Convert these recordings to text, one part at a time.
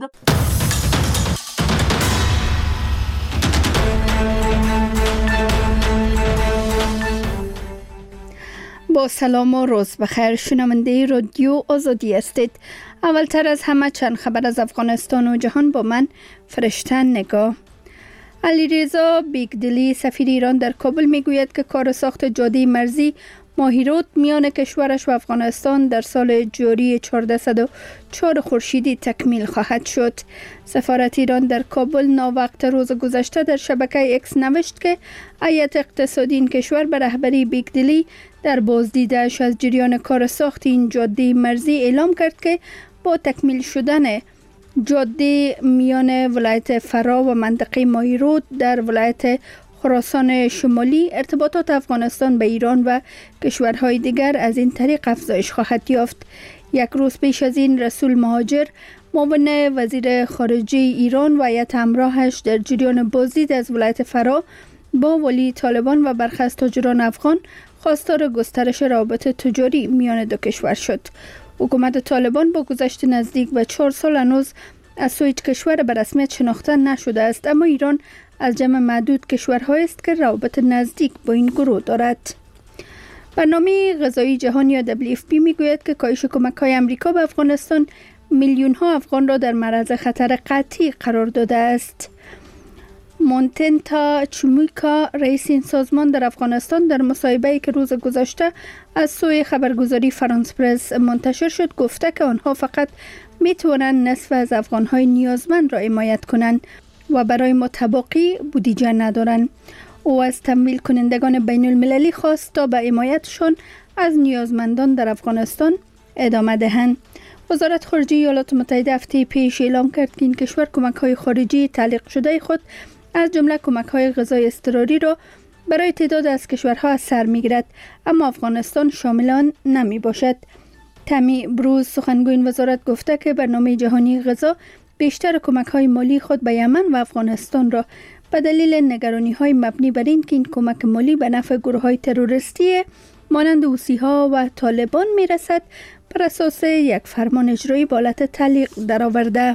با سلام و روز بخیر، شنونده رادیو آزادی هستید. اولتر از همه چند خبر از افغانستان و جهان با من فرشته نگاه. علیرضا بیگدلی سفیر ایران در کابل میگوید که کار ساخت جاده مرزی ماهیرود میان کشورش و افغانستان در سال جاری 1404 خورشیدی تکمیل خواهد شد. سفارت ایران در کابل ناوقت روز گذشته در شبکه اکس نوشت که هیئت اقتصادی این کشور به رهبری بیگدلی در بازدیدش از جریان کار ساخت این جاده مرزی اعلام کرد که با تکمیل شدن جاده میان ولایت فرا و منطقه ماهیرود در ولایت خراسان شمالی، ارتباطات افغانستان به ایران و کشورهای دیگر از این طریق افزایش خواهد یافت. یک روز پیش از این رسول مهاجر، معاون وزیر خارجه ایران و هیئت همراهش در جریان بازدید از ولایت فرا با ولی طالبان و برخی از تاجران افغان خواستار گسترش روابط تجاری میان دو کشور شد. حکومت طالبان با گذشت نزدیک به 4 سال هنوز از سوی کشور به رسمیت شناخته نشده است، اما ایران از جمع معدود کشورهایی است که روابط نزدیک با این گروه دارد. برنامه غذایی جهان یا WFP میگوید که کاهش کمک‌های آمریکا به افغانستان میلیون‌ها افغان را در معرض خطر قطعی قرار داده است. مونتنتا چومیکا، رئیس این سازمان در افغانستان، در مصاحبه‌ای که روز گذشته از سوی خبرگزاری فرانس پرس منتشر شد گفته که آنها فقط میتوانند نصف از افغان‌های نیازمند را حمایت کنند و برای متباقی بودجه ندارند. او از تمویل کنندگان بین المللی خواست تا به حمایتشان از نیازمندان در افغانستان ادامه دهند. وزارت خارجه ایالات متحده هفته پیش اعلام کرد که این کشور کمک‌های خارجی تعلیق شده خود از جمله کمک‌های غذایی اضطراری را برای تعداد از کشورها از سر می‌گیرد، اما افغانستان شامل آن نمی باشد. تامی بروز، سخنگوی این وزارت، گفته که برنامه جهانی غذا بیشتر کمک‌های مالی خود به یمن و افغانستان را به دلیل نگرانی‌های مبنی بر این که این کمک مالی به نفع گروه‌های تروریستی مانند حوثی‌ها و طالبان می‌رسد بر اساس یک فرمان اجرایی به حالت تعلیق درآورده.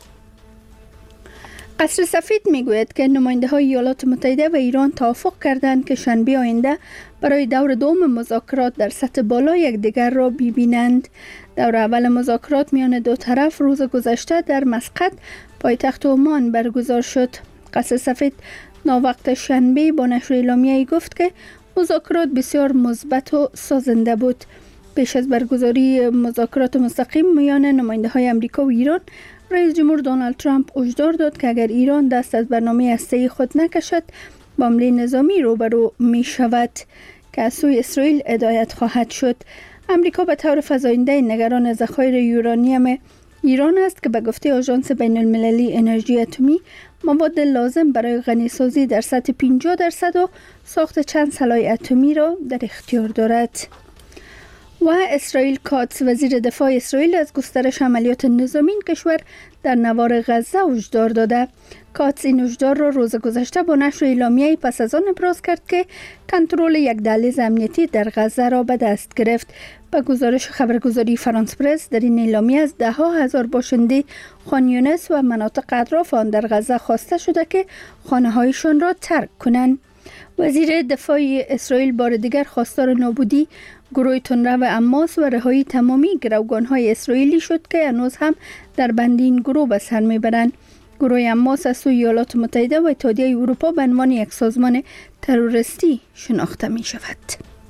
قصر سفید میگوید که نماینده‌های ایالات متحده و ایران توافق کردند که شنبه آینده برای دور دوم مذاکرات در سطح بالا یکدیگر را ببینند. دور اول مذاکرات میان دو طرف روز گذشته در مسقط، پایتخت عمان، برگزار شد. قصر سفید ناوقت شنبه با نشر اعلامیه‌ای گفت که مذاکرات بسیار مثبت و سازنده بود. پیش از برگزاری مذاکرات مستقیم میان نماینده‌های آمریکا و ایران، رئیس جمهور دونالد ترامپ هشدار داد که اگر ایران دست از برنامه هسته‌ای خود نکشد با حمله نظامی روبرو می شود که از سوی اسرائیل هدایت خواهد شد. آمریکا به طور فزاینده نگران ذخایر یورانیم ایران است که به گفته آژانس بین المللی انرژی اتمی مواد لازم برای غنیسازی در سطح 50% و ساخت چند سلاح اتمی را در اختیار دارد. و اسرائیل کاتس، وزیر دفاع اسرائیل، از گسترش عملیات نظامی این کشور در نوار غزه هشدار داده. کاتس این هشدار را روز گذشته با نشر اعلامیه‌ای پس از آن ابراز کرد که کنترل یک دهلیز امنیتی در غزه را به دست گرفت. به گزارش خبرگزاری فرانس پرس، در این اعلامیه از ده‌ها هزار باشنده خان یونس و مناطق اطراف آن در غزه خواسته شده که خانه‌هایشان را ترک کنند. وزیر دفاع اسرائیل بار دیگر خواستار نابودی گروه تندرو حماس و رهایی تمامی گروگان‌های اسرائیلی شد که هنوز هم در بند این گروه به سر میبرند. گروه حماس از سوی ایالات متحده و اتحادیه اروپا به عنوان یک سازمان تروریستی شناخته می شود.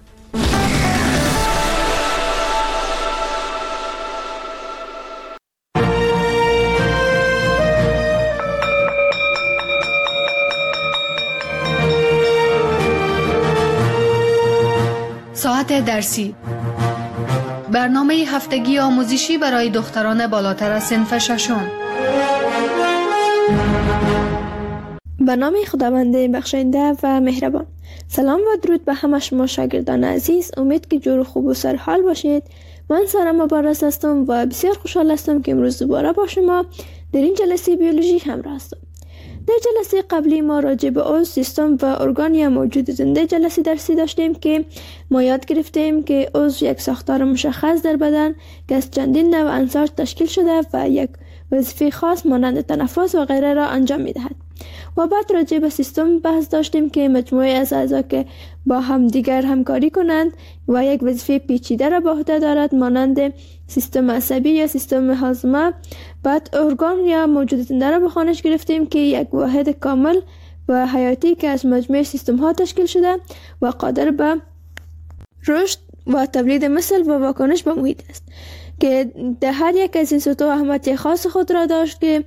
ساعت درسی، برنامه هفتگی آموزشی برای دختران بالاتر از صنف ششم. به نام خداوند بخشنده و مهربان. سلام و درود به همه شما شاگردان عزیز. امید که جور خوب و سرحال باشید. من سارا مبارز هستم و بسیار خوشحال هستم که امروز دوباره با شما در این جلسه بیولوژی همراه هستم. در جلسه قبلی ما راجع به عضو، سیستم و ارگان موجود زنده جلسه درسی داشتیم که ما یاد گرفتیم که عضو یک ساختار مشخص در بدن که از چندین نوع عناصر تشکیل شده و یک وظیفه خاص مانند تنفس و غیره را انجام می دهد. و بعد راجع به سیستم بحث داشتیم که مجموعه از اعضا که با هم دیگر همکاری کنند و یک وظیفه پیچیده را به عهده دارد مانند سیستم عصبی یا سیستم هاضمه. بعد ارگان یا موجودات زنده را به خوانش گرفتیم که یک واحد کامل و حیاتی که از مجموعه سیستم ها تشکیل شده و قادر به رشد و تولید مثل و واکنش به محیط است که در هر یک از این سطوح اهمیت خاص خود را داشت که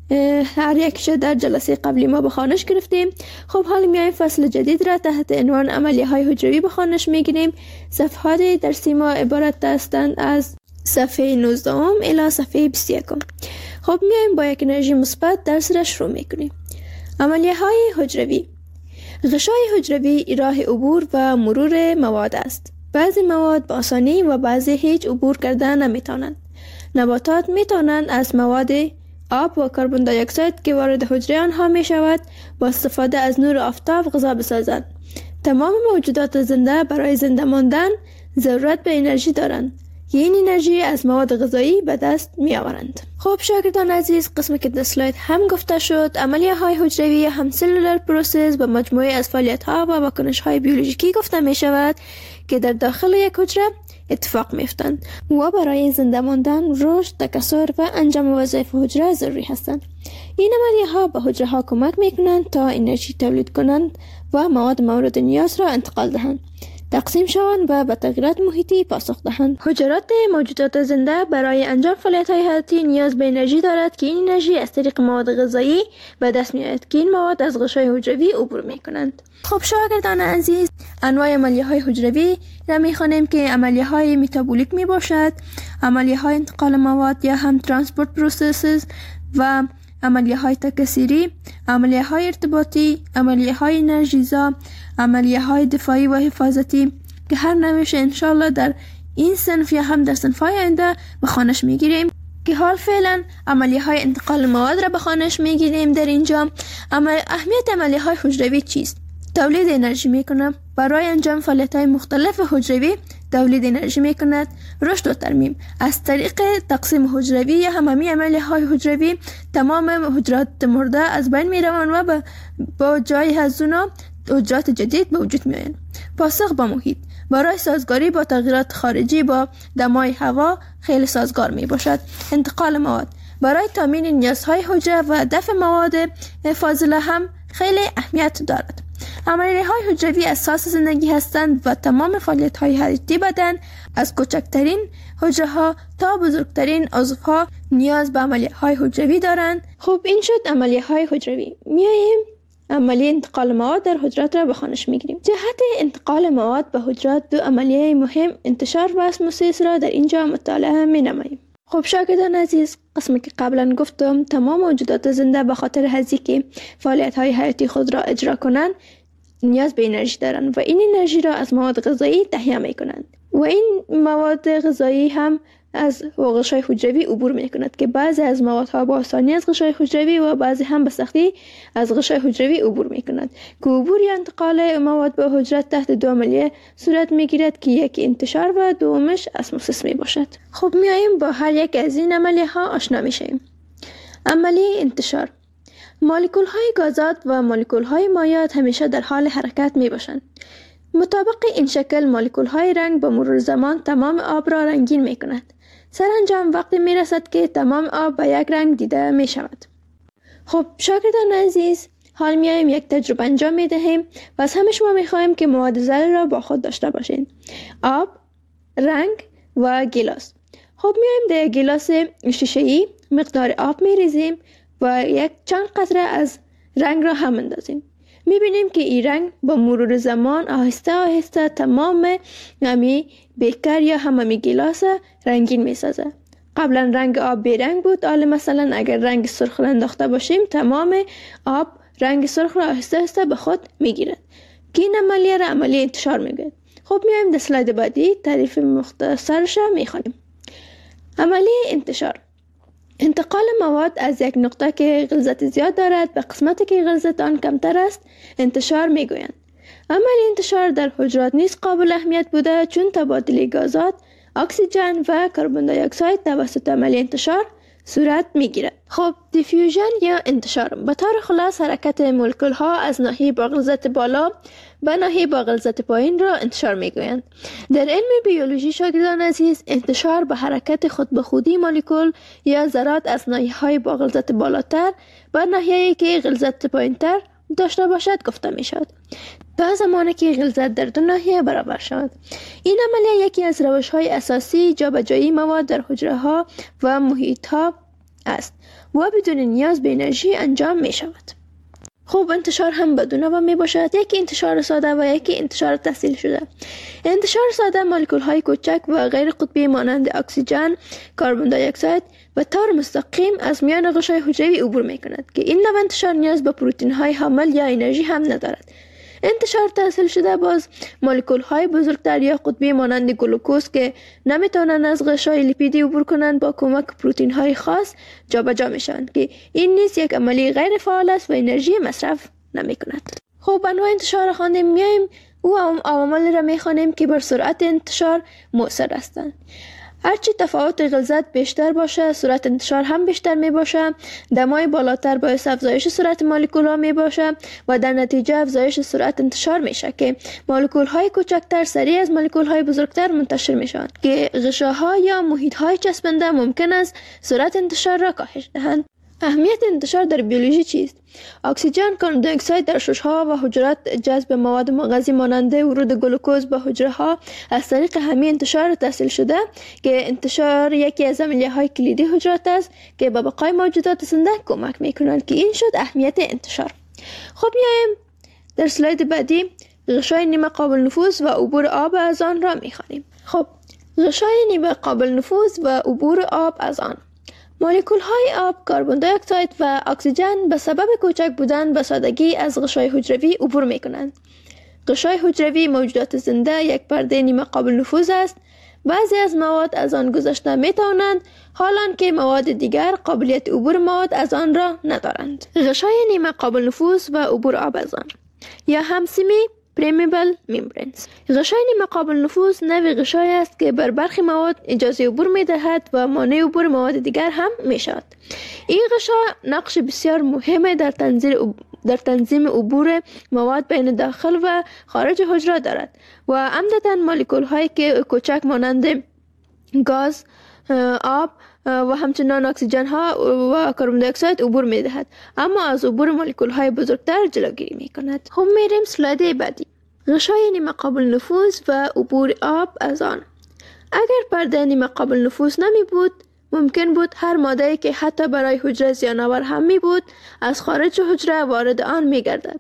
هر یکش در جلسه قبلی ما به خوانش گرفتیم. خب حالا میایم فصل جدید را تحت عنوان عملیه های حجروی به خوانش میگیریم. صفحات درسی ما عبارت هستند از صفحه 19 الی صفحه 21. خب میایم با یک انرژی مثبت درس را شروع میکنیم. عملیه های حجروی. غشای حجروی راه عبور و مرور مواد است. بعضی مواد با آسانی و بعضی هیچ عبور کردن نمیتونند. نباتات میتونند از مواد آب و کربن دی اکساید که وارد حجره آنها می شود با استفاده از نور آفتاب غذا بسازند. تمام موجودات زنده برای زنده ماندن ضرورت به انرژی دارند. این انرژی از مواد غذایی به دست می آورند. خب شاگردان عزیز، قسمی که در اسلاید هم گفته شد، عملیه های حجروی هم سلولر پروسس به مجموعه از فعالیت ها و واکنش های بیولوژیکی گفته می شود که در داخل یک حجره اتفاق میفتند و برای زنده ماندن، رشد، تکثر و انجام وظایف حجره ضروری هستند. این عملیه ها به حجره ها کمک میکنند تا انرژی تولید کنند و مواد مورد نیاز را انتقال دهند، تقسیم شوند و به تغییرات محیطی پاسخ دهند. حجرات موجودات زنده برای انجام فعالیت‌های حیاتی نیاز به انرژی دارد که این انرژی از طریق مواد غذایی به دست می‌آید که این مواد از غشای حجروی عبور می‌کنند. خب شاگردان عزیز، انواع عملیه‌های حجروی را می‌خوانیم که عملیه‌های متابولیک میباشد، عملیه‌های انتقال مواد یا هم ترانسپورت پروسسز و عملیه‌های تکثیری، عملیه‌های ارتباطی، عملیه‌های انرژیزا، عملیه‌های دفاعی و حفاظتی که هر نوعش انشالله در این صنف یا هم در صنف‌های آینده به خوانش میگیریم. که حال فعلا عملیه‌های انتقال مواد را به خوانش میگیریم. در اینجا اهمیت عملیه‌های حجروی چیست؟ تولید انرژی میکنه. برای انجام فعالیت‌های مختلف حجروی تولید انرژی میکند. رشد و ترمیم از طریق تقسیم حجروی یا هممی عملیه‌های حجروی تمام حجرات مرده از بین میروند و با جای از اونا حجرات جدید به وجود میآیند. پاسخ به محیط برای سازگاری با تغییرات خارجی با دمای هوا خیلی سازگار می باشد. انتقال مواد برای تامین نیازهای حجره و دفع مواد فاضله هم خیلی اهمیت دارد. عملیه‌های حجروی اساس زندگی هستند و تمام فعالیت‌های حیاتی بدن از کوچکترین حجره ها تا بزرگترین عضوها نیاز به عملیه‌های حجروی دارند. خب این شد عملیه‌های حجروی. میاییم عملیه انتقال مواد در حجرات را به خوانش میگیریم. جهت انتقال مواد به حجرات دو عملیه مهم انتشار و اسموسیس را در اینجا مطالعه می نماییم. خب شاگردان عزیز، قسمی که قبلا گفتم تمام موجودات زنده به خاطر هزی که فعالیت های حیاتی خود را اجرا کنند نیاز به انرژی دارند و این انرژی را از مواد غذایی تهیه می کنند و این مواد غذایی هم از غشای حجروی عبور می کند که بعضی از موادها با آسانی از غشای حجروی و بعضی هم به سختی از غشای حجروی عبور می کند که عبور یا انتقال مواد به حجرات تحت دو عملیه صورت می گیرد که یکی انتشار و دومش اسموسیس می باشد. خب میاییم با هر یک از این عملیه ها آشنا می شویم. عملیه انتشار: مولکول های گازات و مولکول های مایعات همیشه در حال حرکت می باشند. مطابق این شکل مولکول های رنگ با مرور زمان تمام آب را رنگین می کند. سرانجام وقتی می رسد که تمام آب به یک رنگ دیده می شود. خب شاگردان عزیز، حال میایم یک تجربه انجام می دهیم و از همه شما می خواهیم که مواد ذره را با خود داشته باشین: آب، رنگ و گیلاس. خب میایم در گیلاس شیشه‌ای مقدار آب می ریزیم و یک چند قطره از رنگ را هم اندازیم. میبینیم که این رنگ با مرور زمان آهسته آهسته تمام همی بیکر یا هممی گیلاس رنگین میسازه. قبلا رنگ آب بی رنگ بود، حالا مثلا اگر رنگ سرخ را انداخته باشیم تمام آب رنگ سرخ را آهسته آهسته به خود میگیرد که این عملیه را عملیه انتشار میگوید. خب میایم در اسلاید بعدی تعریف مختصرش را میخوانیم. عملیه انتشار: انتقال مواد از یک نقطه که غلظت زیاد دارد به قسمتی که غلظت آن کمتر است انتشار میگویند. عمل انتشار در حجرات نیز قابل اهمیت بوده، چون تبادل گازات، اکسیژن و کربن دی اکساید توسط عمل انتشار صورت میگیرد. خب دیفیوژن یا انتشار به طور خلاص حرکت مولکول ها از ناحیه با غلظت بالا به ناحیه با غلظت پایین را انتشار میگویند. در علم بیولوژی شاگردان عزیز، انتشار به حرکت خود به خودی مولکول یا ذرات از ناحیه های با غلظت بالاتر به ناحیه‌ای که غلظت پایینتر داشته باشد گفته می شود، تا زمانی که غلظت در دو ناحیه برابر شود. این عملیه یکی از روش‌های اساسی جابجایی مواد در حجره ها و محیط ها است و بدون نیاز به انرژی انجام می شود. خب انتشار هم به دو نوع می باشد، یکی انتشار ساده و یکی انتشار تحصیل شده. انتشار ساده مولکول های کوچک و غیر قطبی مانند اکسیژن، کربن دی اکساید به طور مستقیم از میان غشای حجروی عبور می کند که این نوع انتشار نیاز به پروتئین های حامل یا انرژی هم ندارد. انتشار تحصیل شده باز مولکول های بزرگتر یا قطبی مانند گلوکوز که نمیتونن از غشای لیپیدی عبور کنند با کمک پروتئین های خاص جابجا میشوند که این نیز یک عملی غیر فعال است و انرژی مصرف نمی کند. خب انواع انتشار خواندیم، میایم او عوامل را میخوانیم که بر سرعت انتشار مؤثر هستند. هرچی تفاوت غلظت بیشتر باشه، سرعت انتشار هم بیشتر می باشه. دمای بالاتر باعث افزایش سرعت مولکول ها می باشه و در نتیجه افزایش سرعت انتشار میشه که مولکول های کوچکتر سریع از مولکول های بزرگتر منتشر میشوند که غشاها یا محیط های چسبنده ممکن است سرعت انتشار را کاهش دهند. اهمیت انتشار در بیولوژی چیست؟ اکسیژن، کربن دی اکساید در شش‌ها و حجرات جذب مواد مغذی مانند ورود گلوکوز به حجره ها از طریق همین انتشار تحصیل شده که انتشار یکی از عملیه‌های کلیدی حجرات است که به بقای موجودات زنده کمک می‌کنند که این شد اهمیت انتشار. خب میایم در اسلاید بعدی غشای نیمه قابل نفوذ و عبور آب از آن را می‌خوانیم. خب غشای نیمه قابل نفوذ و عبور آب از آن. مولکول های آب، کربن دی اکساید و اکسیژن به سبب کوچک بودن به سادگی از غشای حجروی عبور می کنند. غشای حجروی موجودات زنده یک پرده نیمه قابل نفوذ است. بعضی از مواد از آن گذشته می توانند، حالان که مواد دیگر قابلیت عبور مواد از آن را ندارند. غشای نیمه قابل نفوذ و عبور آب از آن یا هم سمی پرمیبل ممبرینز. غشای نیمه قابل نفوذ نوع غشای است که بر برخی مواد اجازه عبور می دهد و مانع عبور مواد دیگر هم می شود. این غشا نقش بسیار مهم در تنظیم عبور مواد بین داخل و خارج حجره دارد و عمدتاً مولکول هایی که کوچک مانند گاز، آب و همچنان اکسیژن ها و کربن دی اکساید عبور می دهد، اما از عبور مولکول های بزرگتر جلوگیری می کند. خب میریم اسلاید بعدی. غشای نیمه قابل نفوذ و عبور آب از آن. اگر پرده نیمه قابل نفوذ نمی بود، ممکن بود هر ماده‌ای که حتی برای حجره زیان‌آور هم می بود از خارج حجره وارد آن می گردد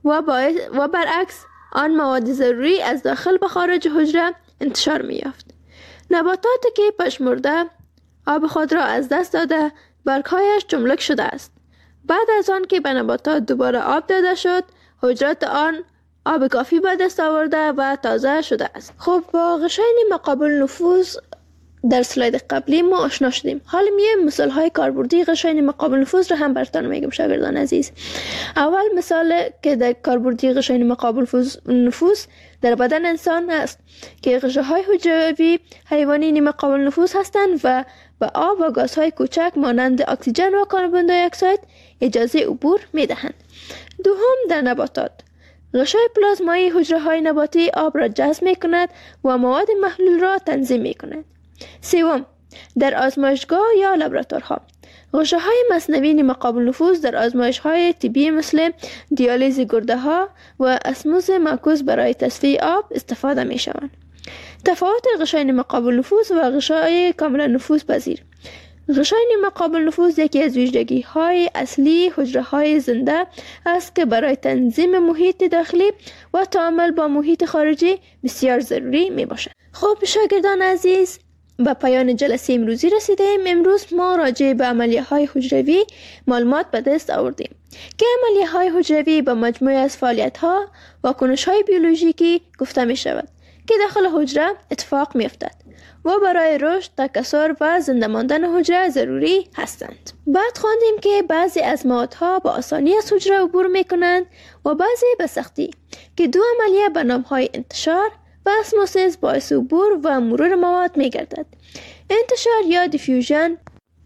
و برعکس آن مواد ضروری از داخل به خارج حجره انتشار می یافت. نباتاتی که پژمرده آب خود را از دست داده برگ‌هایش چملک شده است. بعد از آن که به نباتات دوباره آب داده شد، حجرات آن آب کافی به دست آورده و تازه شده است. خب با غشای نیمه قابل نفوذ در سلاید قبلی ما آشنا شدیم. حالا میایم مثال های کاربردی غشای نیمه قابل نفوذ را هم براتون میگم شاگردان عزیز. اول مثال که در کاربردی غشای نیمه قابل نفوذ در بدن انسان است که غشاهای حجروی حیوانی نیمه قابل نفوذ هستند و به آب و گازهای کوچک مانند اکسیژن و کربن دی اکساید اجازه عبور میدهند. دوم در نباتات غشای پلازمایی حجره های نباتی آب را جذب می کند و مواد محلول را تنظیم می کند. سوم در آزمایشگاه یا لابراتوارها غشاهای مصنوعی نیمه قابل نفوذ در آزمایش‌های طبی مثل دیالیز گرده ها و اسموز معکوس برای تصفیه آب استفاده می شوند. تفاوت غشای نیمه قابل نفوذ و غشای کاملا نفوذ پذیر. غشای نیمه قابل نفوذ یکی از ویژگی‌های اصلی حجره‌های زنده است که برای تنظیم محیط داخلی و تعامل با محیط خارجی بسیار ضروری میباشد. خب شاگردان عزیز، به پایان جلسه امروزی رسیدیم. امروز ما راجع به عملیه‌های حجروی معلومات به دست آوردیم که عملیه‌های حجروی به مجموعه از فعالیت‌ها و کنش‌های بیولوژیکی گفته می‌شود که داخل حجره اتفاق می‌افتد و برای رشد، تکثر و زنده ماندن حجره ضروری هستند. بعد خواندیم که بعضی از موادها با آسانی از حجره عبور می‌کنند و بعضی به سختی که دو عملیه به نام‌های انتشار و اسموسیس باعث عبور و مرور مواد می‌گردد. انتشار یا دیفیوژن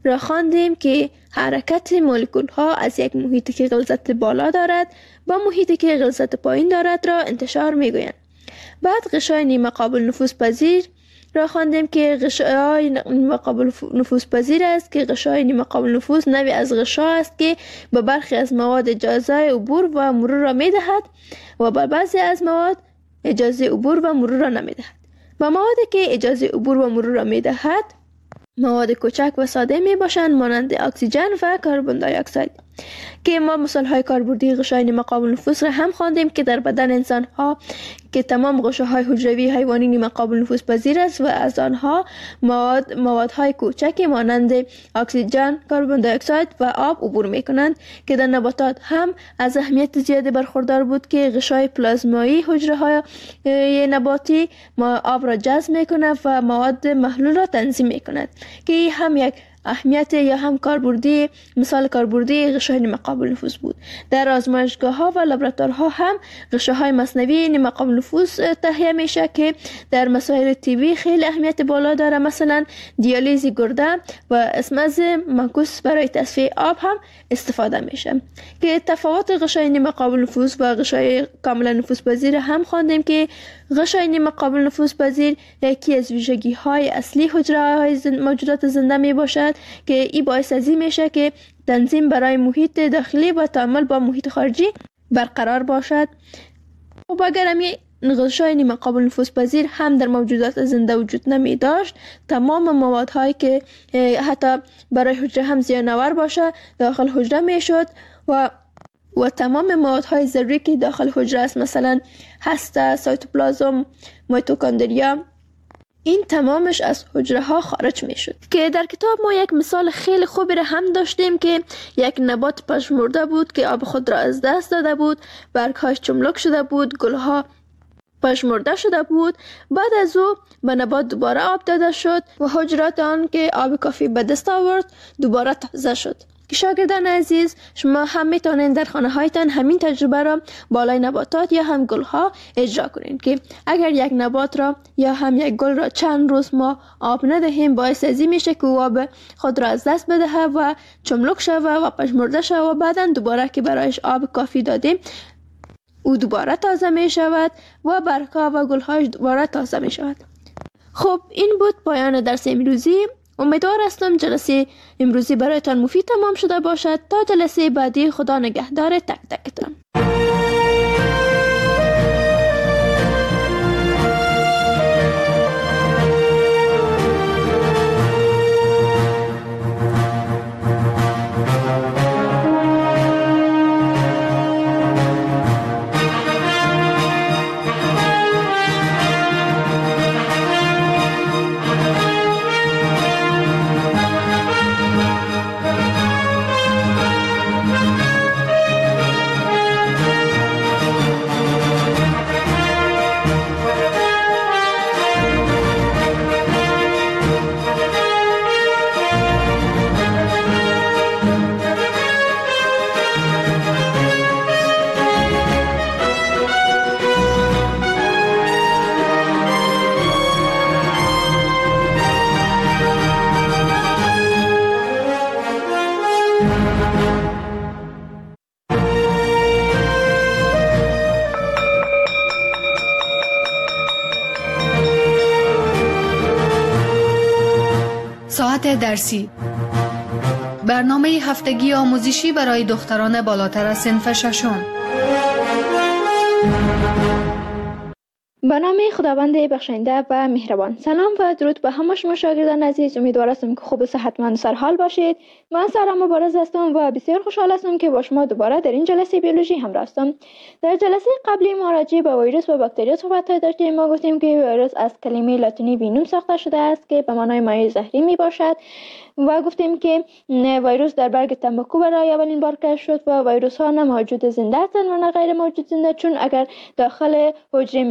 را خواندیم که حرکت مولکول ها از یک محیطی که غلظت بالا دارد با محیطی که غلظت پایین دارد را انتشار میگویند. بعد غشای نیمه قابل نفوذ پذیر را خواندیم که غشای نیمه قابل نفوذ پذیر است که غشای نیمه قابل نفوذ نوعی از غشا است که به برخی از مواد اجازه عبور و مرور را میدهد و به بعضی از مواد اجازه عبور و مرور را نمیدهد. با موادی که اجازه عبور و مرور را میدهد مواد کوچک و ساده می باشند مانند اکسیژن و کربن دی اکساید که ما مثال های کاربردی غشای نیمه قابل نفوذ را هم خواندیم که در بدن انسان ها که تمام غشاهای حجروی حیوانی نیمه قابل نفوذ پذیر است و از آنها موادهای کوچکی مانند اکسیژن، کربن دی اکساید و آب عبور می کنند که در نباتات هم از اهمیت زیادی برخوردار بود که غشای پلازمایی حجره های نباتی آب را جذب می کند و مواد محلول را تنظیم می کند که هم یک اهمیت یا هم کاربردی مثال کاربردی غشای نیمه قابل نفوذ بود. در آزمایشگاه ها و لابراتوارها هم غشاهای مصنوعی نیمه قابل نفوذ تهیه میشه که در مسائل طبی خیلی اهمیت بالا داره، مثلا دیالیز گرده و اسمز منکوس برای تصفیه آب هم استفاده میشه. که تفاوت غشای نیمه قابل نفوذ و غشای کاملا نفوذ پذیر هم خواندیم که غشای نیمه قابل نفوذ پذیر یکی از ویژگی های اصلی حجره های موجودات زنده می باشد که این باعث ازی میشه که تنظیم برای محیط داخلی و تعامل با محیط خارجی برقرار باشد. و اگر همی غشای نیمه قابل نفوذ پذیر هم در موجودات زنده وجود نمی داشت، تمام موادهایی که حتی برای حجره هم زیانآور باشه داخل حجره می شد و تمام موادهای ضروری که داخل حجره است مثلا هسته، سایتوپلازم، میتوکندریا، این تمامش از حجره ها خارج می شد. که در کتاب ما یک مثال خیلی خوبی را هم داشتیم که یک نبات پژمرده بود که آب خود را از دست داده بود، برگهاش چملک شده بود، گلها پژمرده شده بود. بعد از او به نبات دوباره آب داده شد و حجرات آن که آب کافی به دست آورد دوباره تازه شد. که شاگردان عزیز، شما هم میتونید در خانه هایتان همین تجربه را بالای نباتات یا هم گل ها اجرا کنید که اگر یک نبات را یا هم یک گل را چند روز ما آب ندهیم باعث ازی میشه که آب خود را از دست بده و چملک شود و پژمرده شود و بعدا دوباره که برایش آب کافی دادیم او دوباره تازه می شود و برگها و گل هاش دوباره تازه می شود. خب این بود پایان درس امروزی. امیدوار هستم جلسه امروزی برایتان مفید تمام شده باشد. تا جلسه بعدی، خدا نگهدار تک تکتان. ساعت درسی، برنامه هفتگی آموزشی برای دختران بالاتر از صنف ششم. به نام خداوند بخشنده و مهربان. سلام و درود به همه شما شاگردان عزیز. امیدوار هستم که خوب و صحتمند و سرحال باشید. من سارا مبارز هستم و بسیار خوشحال هستم که با شما دوباره در این جلسه بیولوژی همراه هستم. در جلسه قبلی ما راجع به ویروس و باکتریا صحبت داشتیم. ما گفتیم که ویروس از کلمه لاتینی وینوم ساخته شده است که به معنای مایع زهری می باشد و گفتیم که ویروس در برگ تنباکو برای اولین بار کشف شد و ویروس ها نه موجود زنده هستند و نه غیر موجود زنده، چون اگر داخل حجره میزبان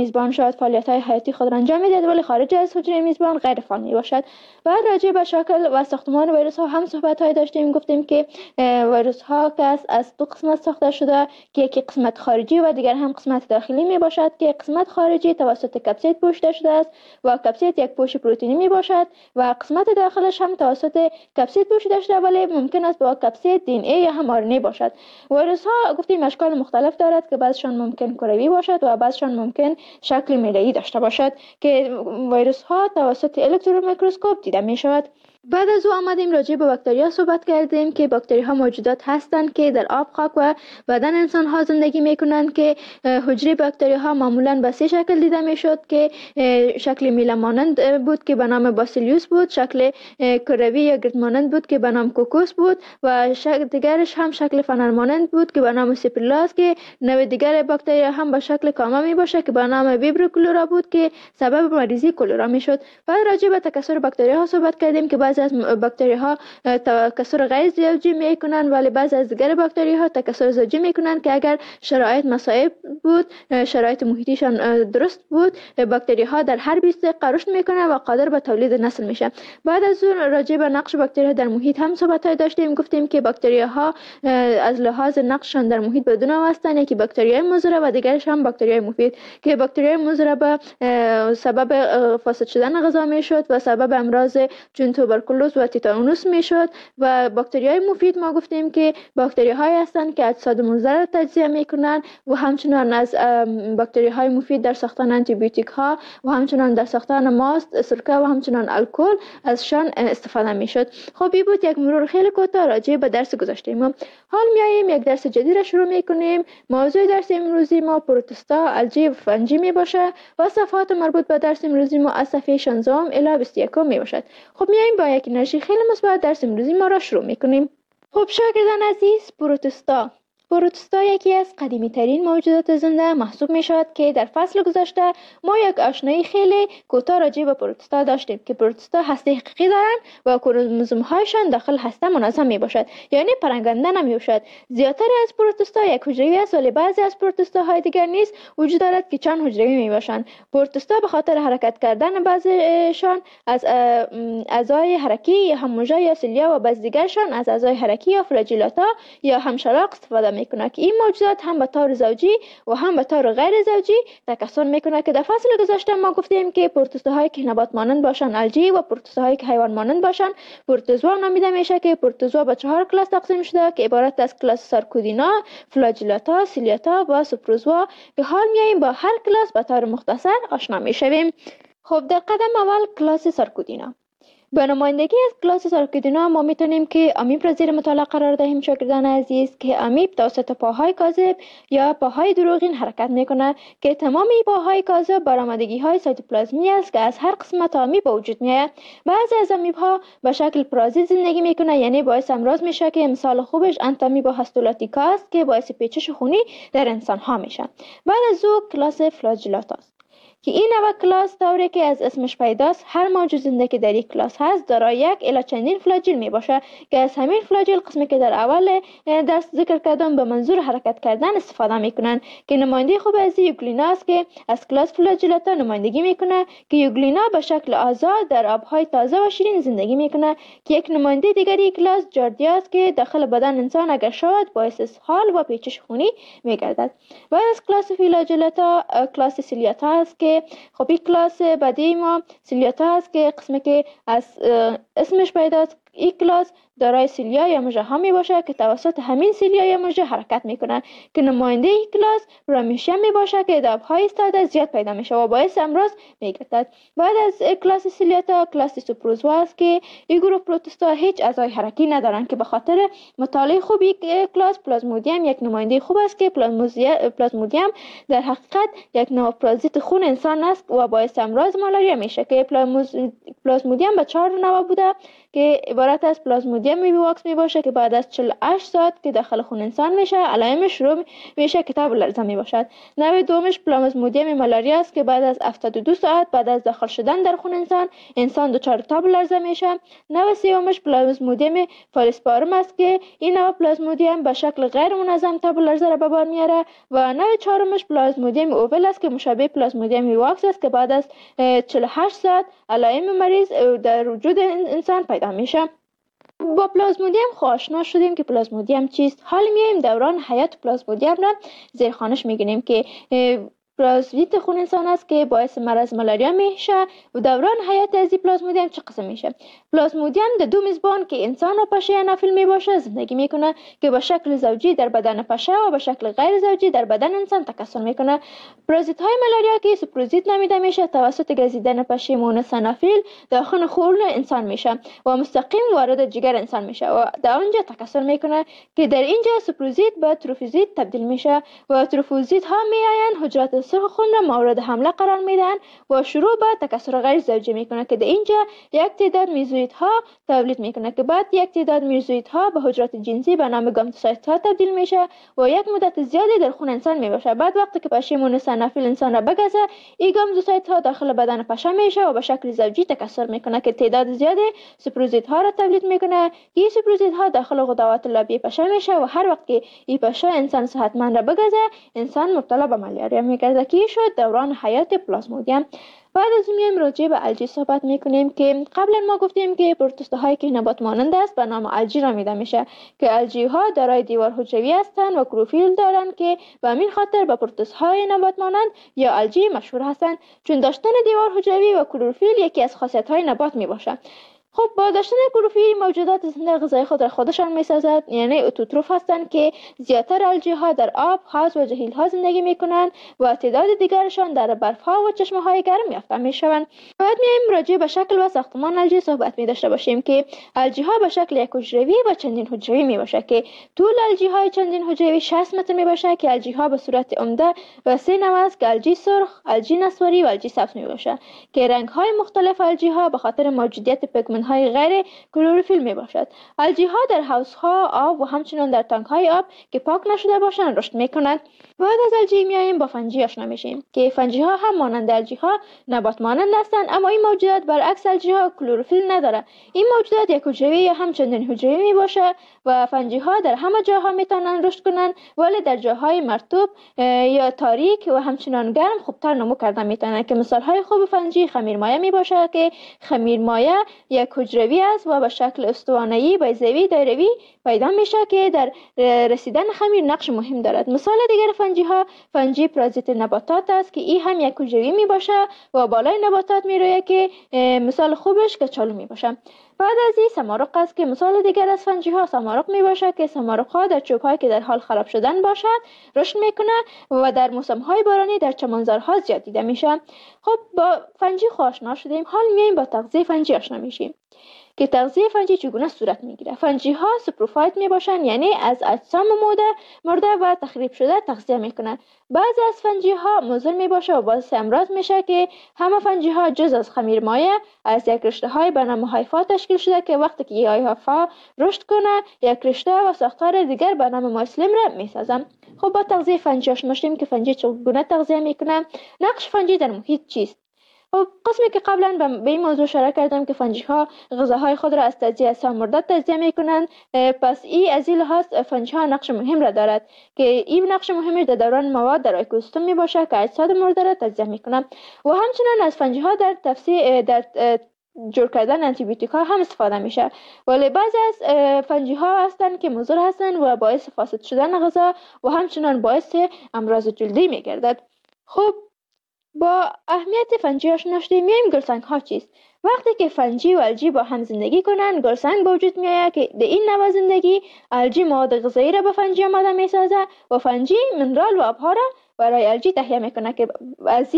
شاید فعالیت‌های حیاتی خود را انجام می‌دهد ولی خارج از حجره میزبان غیر فعال میباشد. بعد راجع به شکل و ساختمان ویروس ها هم صحبت‌های داشتیم. گفتیم که ویروس ها که از دو قسمت ساخته شده که یکی قسمت خارجی و دیگر هم قسمت داخلی می باشد که قسمت خارجی توسط کپسید پوشیده شده است و کپسید یک پوش پروتئینی می باشد و قسمت داخلش هم توسط کپسید پوشیده شده ولی ممکن است با کپسید دی ان ای یا هم آر ان ای باشد. ویروس ها گفتیم اشکال مختلف دارد که بعضشان ممکن کروی باشد و بعضشان ممکن شکل میله‌ای داشته باشد که ویروس ها توسط الکترون میکروسکوپ دیده می شود. بعد از او آمدیم راجع به باکتریا صحبت کردیم که باکتری ها موجودات هستند که در آب، خاک و بدن انسان ها زندگی می کنند که حجره باکتری ها معمولا به سه شکل دیده می شد که شکل میله مانند بود که به نام باسیلیوس بود، شکل کروی یا گرد مانند بود که به نام کوکوس بود و شکل دیگرش هم شکل فنر مانند بود که به نام سیپرلاس که نوع دیگر باکتری هم به شکل کاما می باشه که به نام ویبرو کلورا بود که سبب مریضی کلورا می شد. بعد راجع به تکثر باکتری ها صحبت کردیم که بعضی از باکتری ها تکثر غیر زوجی می کنند ولی بعضی از دیگر باکتری ها تکثر زوجی می کنند که اگر شرایط مساعد بود، شرایط محیطیشان درست بود، باکتری ها در هر 20 دقیقه رشد می کنند و قادر به تولید نسل میشن. بعد از اون راجع به نقش باکتری ها در محیط هم صحبت داشتیم. گفتیم که باکتری ها از لحاظ نقششان در محیط به دو نوع هستند، یکی باکتری های مضر و دیگرش هم باکتری های مفید که باکتری های مضر به سبب فاسد شدن غذا می شد و سبب امراض چون توبرکولوز و تیتانوس می شد و باکتری های مفید ما گفتیم که باکتری های هستند که اجساد مضر را تجزیه می کنند و همچنان از باکتری های مفید در ساختن آنتی بیوتیک ها و همچنان در ساختن ماست، سرکه و همچنان الکل ازشان استفاده می شد. خب این بود یک مرور خیلی کوتاه راجع به درس گذاشتیم. حال میاییم یک درس جدید را شروع می کنیم. موضوع درس امروزی ما پروتوستا، الژی و فنجی می باشه و صفحات مربوط به درس امروزی ما از صفحه 16 الی 21 می باشد. خب میاییم با یک انرژی خیلی مثبت درس امروزی ما را شروع می کنیم. خب شاگردان عزیز، پروتوستا یکی از قدیمی ترین موجودات زنده محسوب می شود که در فصل گذشته ما یک آشنایی خیلی کوتاه راجع به پروتوستا داشتیم که پروتوستا هسته حقیقی دارند و کروموزوم هایشان داخل هسته منظم می باشد، یعنی پرنگنده نمی باشد. زیادتر از پروتوستا یک حجروی است ولی بعضی از پروتوستاهای دیگر نیز وجود دارد که چند حجروی می باشند. پروتوستا به خاطر حرکت کردن بعضیشان از اعضای حرکی یا هم موژه یا سیلیا و بعضی دیگرشان از اعضای حرکی یا فلاجیلاتا یا همشلاق استفاده میکنه که این موجودات هم به طور زوجی و هم به طور غیر زوجی تکثر میکنه که در فصل گذشته ما گفتیم که پروتوزوهایی که نبات مانند باشن الژی و پروتوزوهایی که حیوان مانند باشن پروتوزوا نامیده میشه که پروتوزوا به 4 کلاس تقسیم شده که عبارت از کلاس سارکودینا، فلاجیلاتا، سیلیاتا و سوپروزوا که حال میایم با هر کلاس به طور مختصر آشنا میشویم. خب در قدم اول کلاس سارکودینا. به نمایندگی از کلاس سارکودینا ما میتونیم که امیب را زیر مطالعه قرار دهیم شاگردان عزیز که امیب توسط پاهای کاذب یا پاهای دروغین حرکت میکنه که تمام پاهای کاذب برآمدگی های سایتوپلازمی است که از هر قسمت امیب به وجود میاد. بعضی از امیب ها به شکل پرازیت زندگی میکنه، یعنی باعث امراض میشه که مثال خوبش انتامیبا هاستولاتیکا است که باعث پیچش خونی در انسان ها میشه. بعد از او کلاس فلاجیلاتا است که این نوع کلاس طوری که از اسمش پیداست هر موجود زنده که در یک کلاس هست دارای یک الی چندین فلاجیل می باشه که از همین فلاجیل قسمی که در اول درس ذکر کردم به منظور حرکت کردن استفاده میکنن که نماینده خوب از یوگلینا است که از کلاس فلاجیلاتا نمایندگی میکنه که یوگلینا به شکل آزاد در آبهای تازه و شیرین زندگی میکنه که یک نماینده دیگری کلاس جاردیا است که داخل بدن انسان اگر شود باعث اسهال و پیچش خونی میگردد. بعد از کلاس فلاجیلاتا کلاس سیلیاتا است که خب این کلاس بعدی ما سیلیاتا است که قسمی که از اسمش پیداست. این کلاس دارای سیلیا یا موژه ها می باشه که توسط همین سیلیا یا موژه حرکت میکنن که نماینده این کلاس پرامیشیم می باشه که دبهای ایستاده زیاد پیدا میشه و باعث امراض میگردد. بعد از کلاس سیلیاتا کلاس سوپروزوا است که این گروه پروتوستا هیچ اعضای حرکی ندارن که به خاطر مطالعه خوبی کلاس پلازمودیم یک نماینده خوب است که پلازمودیم در حقیقت یک نوع پرازیت خون انسان است و باعث امراض مالاریا میشه که پلازمودیم به 4 نوع بوده که عبارت از پلازمودیم ویواکس می باشه که بعد از 48 ساعت که داخل خون انسان میشه علائمش شروع میشه که تب و لرزه می باشد. نوع دومش پلازمودیم مالاریا است که بعد از 72 ساعت بعد از داخل شدن در خون انسان دچار تب و لرزه میشه. نوع سومش پلازمودیم فالسپارم است که این نوع پلازمودیم به شکل غیر منظم تب و لرزه را به بار میاره. و نوع چهارمش پلازمودیم اوول است که مشابه پلازمودیم ویواکس است که بعد از 48 ساعت علائم مریض در وجود انسان پیدا میشه. با پلازمودیم آشنا شدیم که پلازمودیم چیست. حال میایم دوران حیات پلازمودیم را زیرخوانش میگیریم که پلازمیت خون انسان است که باعث مرض مالاریا میشه. و دوران حیات از پلازمودیم چه قسم میشه؟ پلازمودیم در دو میزبان که انسان و پشه نفل میباشه زندگی میکنه که به شکل زوجی در بدن پشه و به شکل غیر زوجی در بدن انسان تکثر میکنه. پرازیت های مالاریا که سپروزیت نامیده میشه توسط گزیدن پشه مونس نفل داخل خون انسان میشه و مستقیم وارد جگر انسان میشه و در آنجا تکثر میکنه که در اینجا سپروزیت به تروفوزیت تبدیل میشه و تروفوزیت ها میآیند حجرات سرخ خون را مورد حمله قرار میدن و شروع به تکثر غیر زوجی میکنه که در اینجا یک تعداد میزویدها تولید میکنه که بعد یک تعداد میزویدها به حجرات جنسی به نام گامتوسایت ها تبدیل میشه و یک مدت زیادی در خون انسان میباشه. بعد وقتی که پشه مونس نفل انسان را بگزه این گامتوسایت ها داخل بدن پشه میشه و به شکل زوجی تکثر میکنه که تعداد زیادی سپروزیت ها را تولید میکنه. این سپروزیت ها داخل غدوات لابی پشه میشه و هر وقت که این پشه انسان صحتمند را بگزه انسان مبتلا به مالاریا میگرده که شد دوران حیات پلازمودیم. بعد از میایم راجع به الژی صحبت میکنیم که قبلا ما گفتیم که پروتوزوا هایی که نبات مانند است به نام الژی نامیده میشه که الژی ها دارای دیوار حجروی هستند و کلروفیل دارند که به همین خاطر به پروتوزوا های نبات مانند یا الژی مشهور هستند چون داشتن دیوار حجروی و کلروفیل یکی از خاصیت های نبات میباشه. خب با داشتن کلروفیل موجودات زنده غذای خود را خودشان میسازد، یعنی اتوتروف هستند که زیادتر الژی ها در آب، حوض و جهیل ها زندگی میکنند و تعداد دیگرشان در برف ها و چشمه های گرم یافته میشوند. بعد میایم راجع به شکل و ساختمان الژی صحبت می داشته باشیم که الژی ها به شکل یک حجروی و چندین حجروی میباشه که طول الژی های چندین حجروی 60 متر میباشه که الژی ها به صورت عمده و سه نوع است که الژی سرخ، الژی نسواری و الژی سبز میباشه که رنگ های مختلف الژی ها به خاطر موجودیت پیگمنت های غیر کلروفیل می باشد. الژی ها در حوض ها آب و همچنین در تانک های آب که پاک نشده باشند رشد می کند. بعد از الژی میایم با فنجی آشنا میشیم که فنجی ها هم مانند الژی ها نبات مانند هستند اما این موجودات برعکس الژی ها کلروفیل نداره. این موجودات یک حجروی یا هم چندین حجروی می باشه و فنجی ها در همه جاها میتونن رشد کنند ولی در جاهای مرطوب یا تاریک و همچنان گرم خوبتر نمو کردن میتونن که مثال های خوب فنجی خمیرمایه می باشه که خمیرمایه یک حجروی است و به شکل استوانه‌ای بیضوی دایروی پیدا میشه که در رسیدن خمیر نقش مهم دارد. مثال دیگر فنجی ها فنجی پرازیت نباتات است که این هم یک حجروی می باشه و بالای نباتات میرویه که مثال خوبش کچالو می باشه. بعد از این سمارق است که مثال دیگر از فنجی ها سمارق می باشه که سمارق ها در چوب هایی که در حال خراب شدن باشد رشد میکنه و در موسم های بارانی در چمنزارها زیاد دیده میشه. خب با فنجی آشنا شدیم، حال میایم با تغذیه فنجی آشنا میشیم که تغذیه فنجی چگونه صورت میگیره. فنجی ها سپروفایت میباشن یعنی از اجسام مرده و تخریب شده تغذیه میکنن. بعضی از فنجی ها مضر میباشه و باعث امراض میشه که همه فنجی ها جز از خمیرمایه از یک رشته های به نام هایفا تشکیل شده که وقتی که هایفا رشد کنه یک رشته و ساختار دیگر به نام مایسلیم را میسازن. خب با تغذیه فنجی آشنا شدیم که فنجی چگونه تغذیه میکنه. نقش فنجی در محیط چیست؟ و قسمی که قبلا به این موضوع اشاره کردم که فنجی ها غذاهای خود را از تجزیه اجسام مرده تجزیه میکنند، پس این از این لحاظ فنجی ها نقش مهم را دارد که این نقش مهمش در دوران مواد در اکوسیستم می باشه که اجساد مرده را تجزیه میکنند و همچنین از فنجی ها در جور کردن آنتی بیوتیک ها هم استفاده میشه. ولی بعضی از فنجی ها هستند که مضر هستند و باعث فاسد شدن غذا و همچنین باعث امراض جلدی میگردد. خب با اهمیت فنجی آشنا شدیم. میایم گلسنگ ها چیست؟ وقتی که فنجی و الژی با هم زندگی کنن گلسنگ به وجود میآید که در این نوع زندگی الژی مواد غذایی را به فنجی آماده میسازه و فنجی منرال و آبها را برای الژی تهیه میکنه که از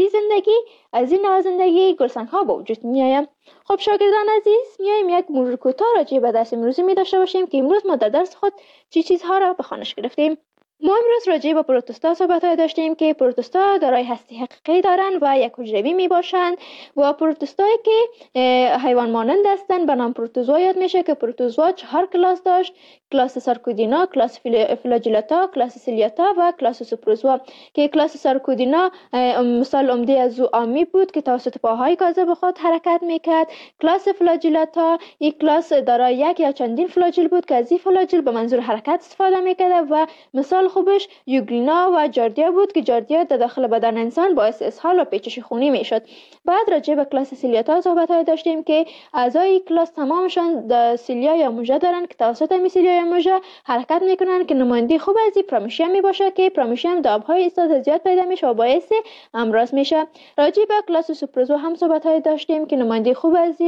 این نوع زندگی گلسنگ ها به وجود میآید. خب شاگردان عزیز، میایم یک مرور کوتاه راجع به درس امروزی می داشته باشیم که امروز ما در درس خود چیزها را به خوانش گرفتیم. ما امروز راجع به پروتوستا صحبت داشتیم که پروتوستا دارای هستی حقیقی دارند و یک حجروی می باشند و پروتوستایی که حیوان مانند هستند به نام پروتوزوا یاد میشه که پروتوزوا 4 کلاس داشت: کلاس سارکودینا، کلاس فلاجیلاتا، کلاس سیلیاتا و کلاس سوپروزوا. که کلاس سارکودینا مثال عمده از او آمی بود که توسط پاهای کاذب خود حرکت میکرد. کلاس فلاجیلاتا یک کلاس دارای یک یا چندین فلاجیل بود که از این فلاجیل به منظور حرکت استفاده میکرد و مثال خوبش یوگرینا و جاردیا بود که جاردیا در داخل بدن انسان باعث اسهال و پیچش خونی میشد. بعد راجع به کلاس سیلیاتا صحبت داشتیم که اعضای کلاس تمامشان سیلیا یا موژه دارند که توسط می سیلیا یا موژه حرکت میکنند که نماینده خوب از این پرامیشیا می باشه که پرامیشیا در آبهای ایستاده زیاد پیدا میشه و باعث امراض میشه. راجع به کلاس سوپروزوا هم صحبت داشتیم که نماینده خوب از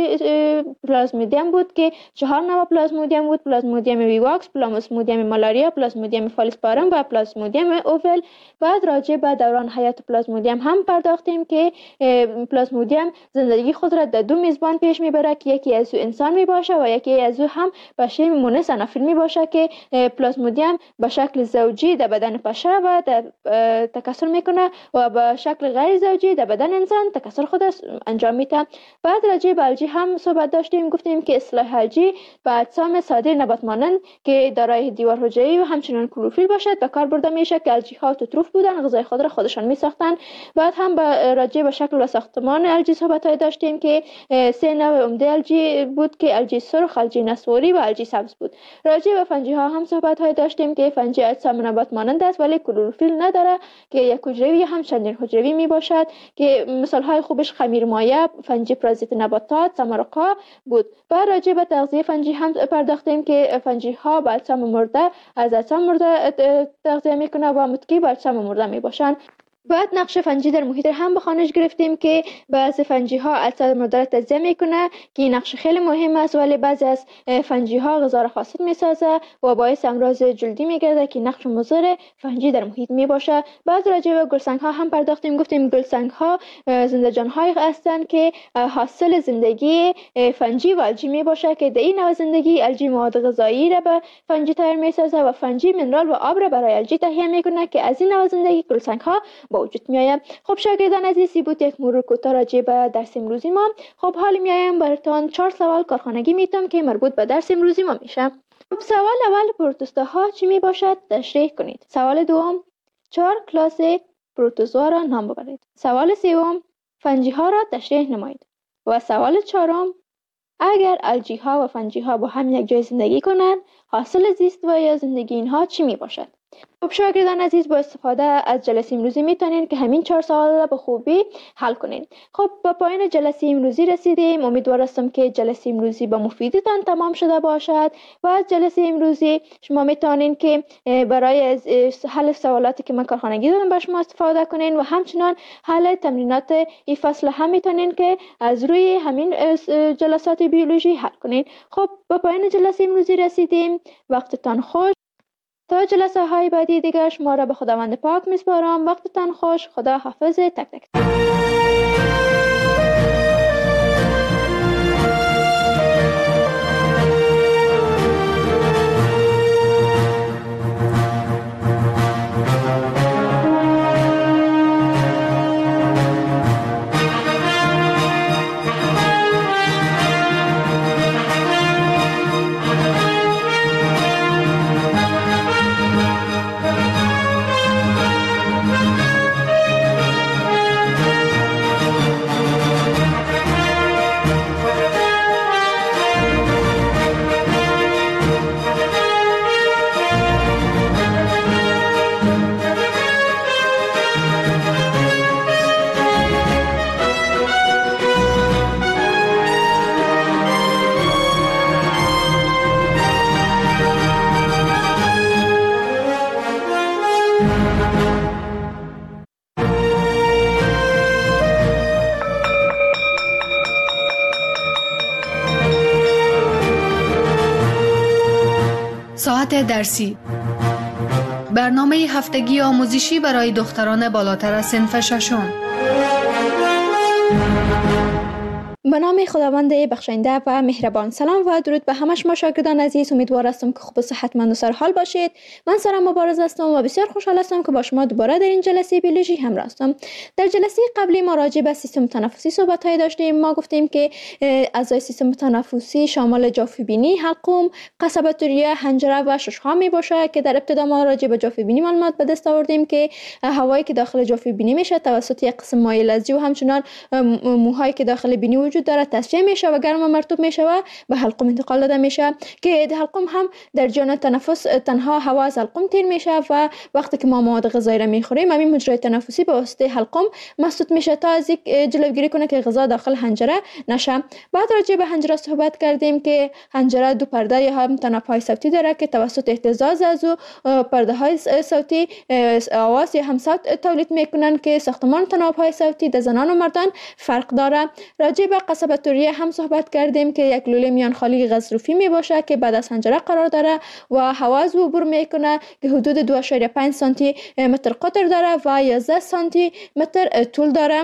پلازمودیم بود که 4 نوع پلازمودیم بود: پلازمودیم ویواکس، پلازمودیم مالاریا، پلازمودیم فالسپارم و پلازمودیم اوول. بعد راجع به دوران حیات پلازمودیم هم پرداختیم که پلازمودیم زندگی خود را در 2 میزبان پیش میبره که یکی از او انسان میباشه و یکی از او هم بشه مونس انافیل میباشه که پلازمودیم به شکل زوجی در بدن پشه و تکثر میکنه و به شکل غیر زوجی در بدن انسان تکثر خود انجام میده. بعد راجع به الژی هم صحبت داشتیم، گفتیم که اصطلاح الژی به اجسام ساده نبات مانند که دارای دیوار حجروی و همچنین کلروفیل باشد به کار برده میشه که الژی ها اتروف بودن، غذای خود را خودشان میساختن. بعد هم راجع به شکل و ساختمان الژی صحبت داشتیم که 3 نوع عمده الژی بود که الژی سرخ، الژی نسواری و الژی سبز بود. راجع به فنجی ها هم صحبت داشتیم که فنجی اجسام نبات مانند است ولی کلروفیل نداره که یک حجروی هم چندین حجروی می باشد که مثال های خوبش خمیر مایع، فنجی پرازیت نباتات، سمرقا بود. بعد راجع به تغذیه فنجی هم پرداختیم که فنجی ها به اجسام مرده از اجسام مرده تغذیه میکنه و متکی به اجسام مرده می باشند. بعد نقش فنجی در محیط هم به خوانش گرفتیم که بعضی فنجی ها اجساد مرده را تجزیه میکنه که این نقش خیلی مهم است، ولی بعضی از فنجی ها غذا را فاسد میسازه و باعث امراض جلدی میگرده که نقش مضر فنجی در محیط میباشه. بعد راجع به گلسنگ ها هم پرداختیم، گفتیم گلسنگ ها زنده جان های هستند که حاصل زندگی فنجی و الژی میباشه که در این نوع زندگی الژی مواد غذایی را به فنجی تغییر میسازه و فنجی منرال و آب را برای الژی تهیه میکنه که از این نوع زندگی گلسنگ ها وجود میآید. خب شاگردان عزیزی بود یک مرور کوتاه راجع به درس امروزی ما. خب حالا میایم براتون 4 سوال کارخانگی میتونم که مربوط به درس امروزی ما میشه. خب سوال اول، پروتوستا ها چی می باشد؟ تشریح کنید. سوال دوم، 4 کلاس پروتوزوا را نام ببرید. سوال سوم، فنجی ها را تشریح نمایید. و سوال چهارم، اگر الژی ها و فنجی ها با هم یک جای زندگی کنند، حاصل زیست و یا زندگی اینها چی می باشد؟ خب شاگردان عزیز، با استفاده از جلسه امروزی میتونین که همین 4 سوال را به خوبی حل کنین. خب با پایان جلسه امروزی رسیدیم. امیدوار هستم که جلسه امروزی با مفیدتان تمام شده باشد و از جلسه امروزی شما میتونین که برای حل سوالاتی که من کارخانگی دادم به شما استفاده کنین و همچنان حل تمرینات این فصل هم میتونین که از روی همین جلسات بیولوژی حل کنین. خب با پایان جلسه امروزی رسیدیم. وقتتان خوش. تا جلسه های بعدی دیگر شما را به خداوند پاک میسپارم. وقتتان خوش. خدا حافظ تک تک. ساعت درسی، برنامه هفتگی آموزشی برای دختران بالاتر از صنف ششم. به نام خداوند بخشنده و مهربان. سلام و درود به همه شما شاگردان عزیز. امیدوار هستم که خوب و صحتمند و سرحال باشید. من سارا مبارز هستم و بسیار خوشحال هستم که با شما دوباره در این جلسه بیولوژی همراه هستم. در جلسه قبلی ما راجع به سیستم تنفسی صحبت داشتیم. ما گفتیم که اعضای سیستم تنفسی شامل جافه‌بینی، حلقوم، قصبه ریه، حنجره و ششها می باشه که در ابتدا ما راجع به جافه‌بینی معلومات به دست آوردیم که هوایی که داخل جافه‌بینی میشه توسط یک قسم مایع لزجی و همچنان موهایی که داخل بینی وجود داره تصفیه میشه و گرم و مرطوب میشه و به حلقوم انتقال داده میشه که در حلقوم هم در جریان تنفس تنها هوا از حلقوم تیر میشه و وقتی که ما مواد غذایی را میخوریم همین مجرای تنفسی به واسطه حلقوم مسدود میشه تا از جلوگیری کنه که غذا داخل حنجره نشه. بعد راجع به حنجره صحبت کردیم که حنجره دو پرده یا هم تناب‌های صوتی داره که توسط اهتزاز از پرده های صوتی آواز یا هم صوت تولید میکنن که ساختمان تناب‌های صوتی در زنان و مردان فرق داره. راجع به قصبه ریه هم صحبت کردیم که یک لوله میان خالی غضروفی می باشه که بعد از حنجره قرار داره و هوا از عبور میکنه که حدود 2.5 سانتی متر قطر داره و 11 سانتی متر طول داره.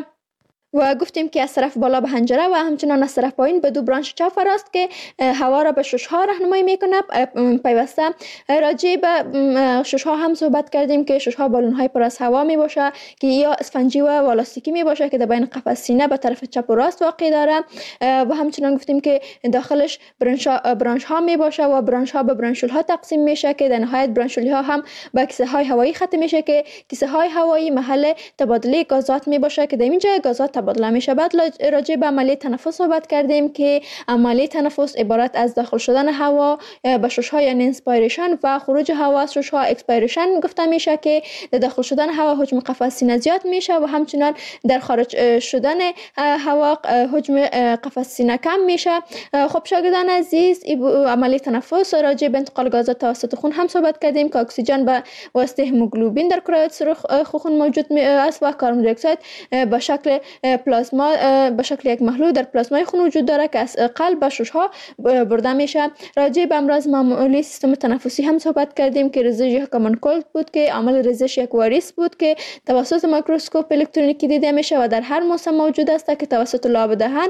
و گفتیم که از طرف بالا به حنجره و همچنان از طرف پایین به دو برانش چاف است که هوا را به ششها راهنمایی میکنه پیوسته. راجع به ششها هم صحبت کردیم که ششها بالون های پر از هوا می باشه که یا اسفنجی و والاستیکی می باشه که در بین قفس سینه به طرف چپ و راست واقع داره و همچنان گفتیم که داخلش برانش ها می باشه و برانش ها به برانشول ها تقسیم میشه که در نهایت برانشول ها هم به کیسه های هوایی ختم میشه که کیسه های هوایی محل تبادله گازات می باشه که در اینجا گازات تبادله میشه. بعد راجع به عملیه تنفس صحبت کردیم که عملیه تنفس عبارت از داخل شدن هوا به ششها یعنی انسپایریشن و خروج هوا از ششها اکسپایریشن گفته میشه که داخل شدن هوا حجم قفس سینه زیاد میشه و همچنان در خارج شدن هوا حجم قفس سینه کم میشه. خب شاگردان عزیز عملیه تنفس راجع به انتقال گازات توسط خون هم صحبت کردیم که اکسیژن به واسطه هموگلوبین در کره سرخ خون موجود است و کربن دی اکساید به شکل پلازما به شکل یک محلول در پلازمای خون وجود داره که از قلب به ششها برده میشه. راجع به امراض معمولی سیستم تنفسی هم صحبت کردیم که ریزش یک کامن کولد بود که عامل ریزش یک واریس بود که توسط میکروسکوپ الکترونیکی دیده میشه و در هر موسم موجود است که توسط لاب دهن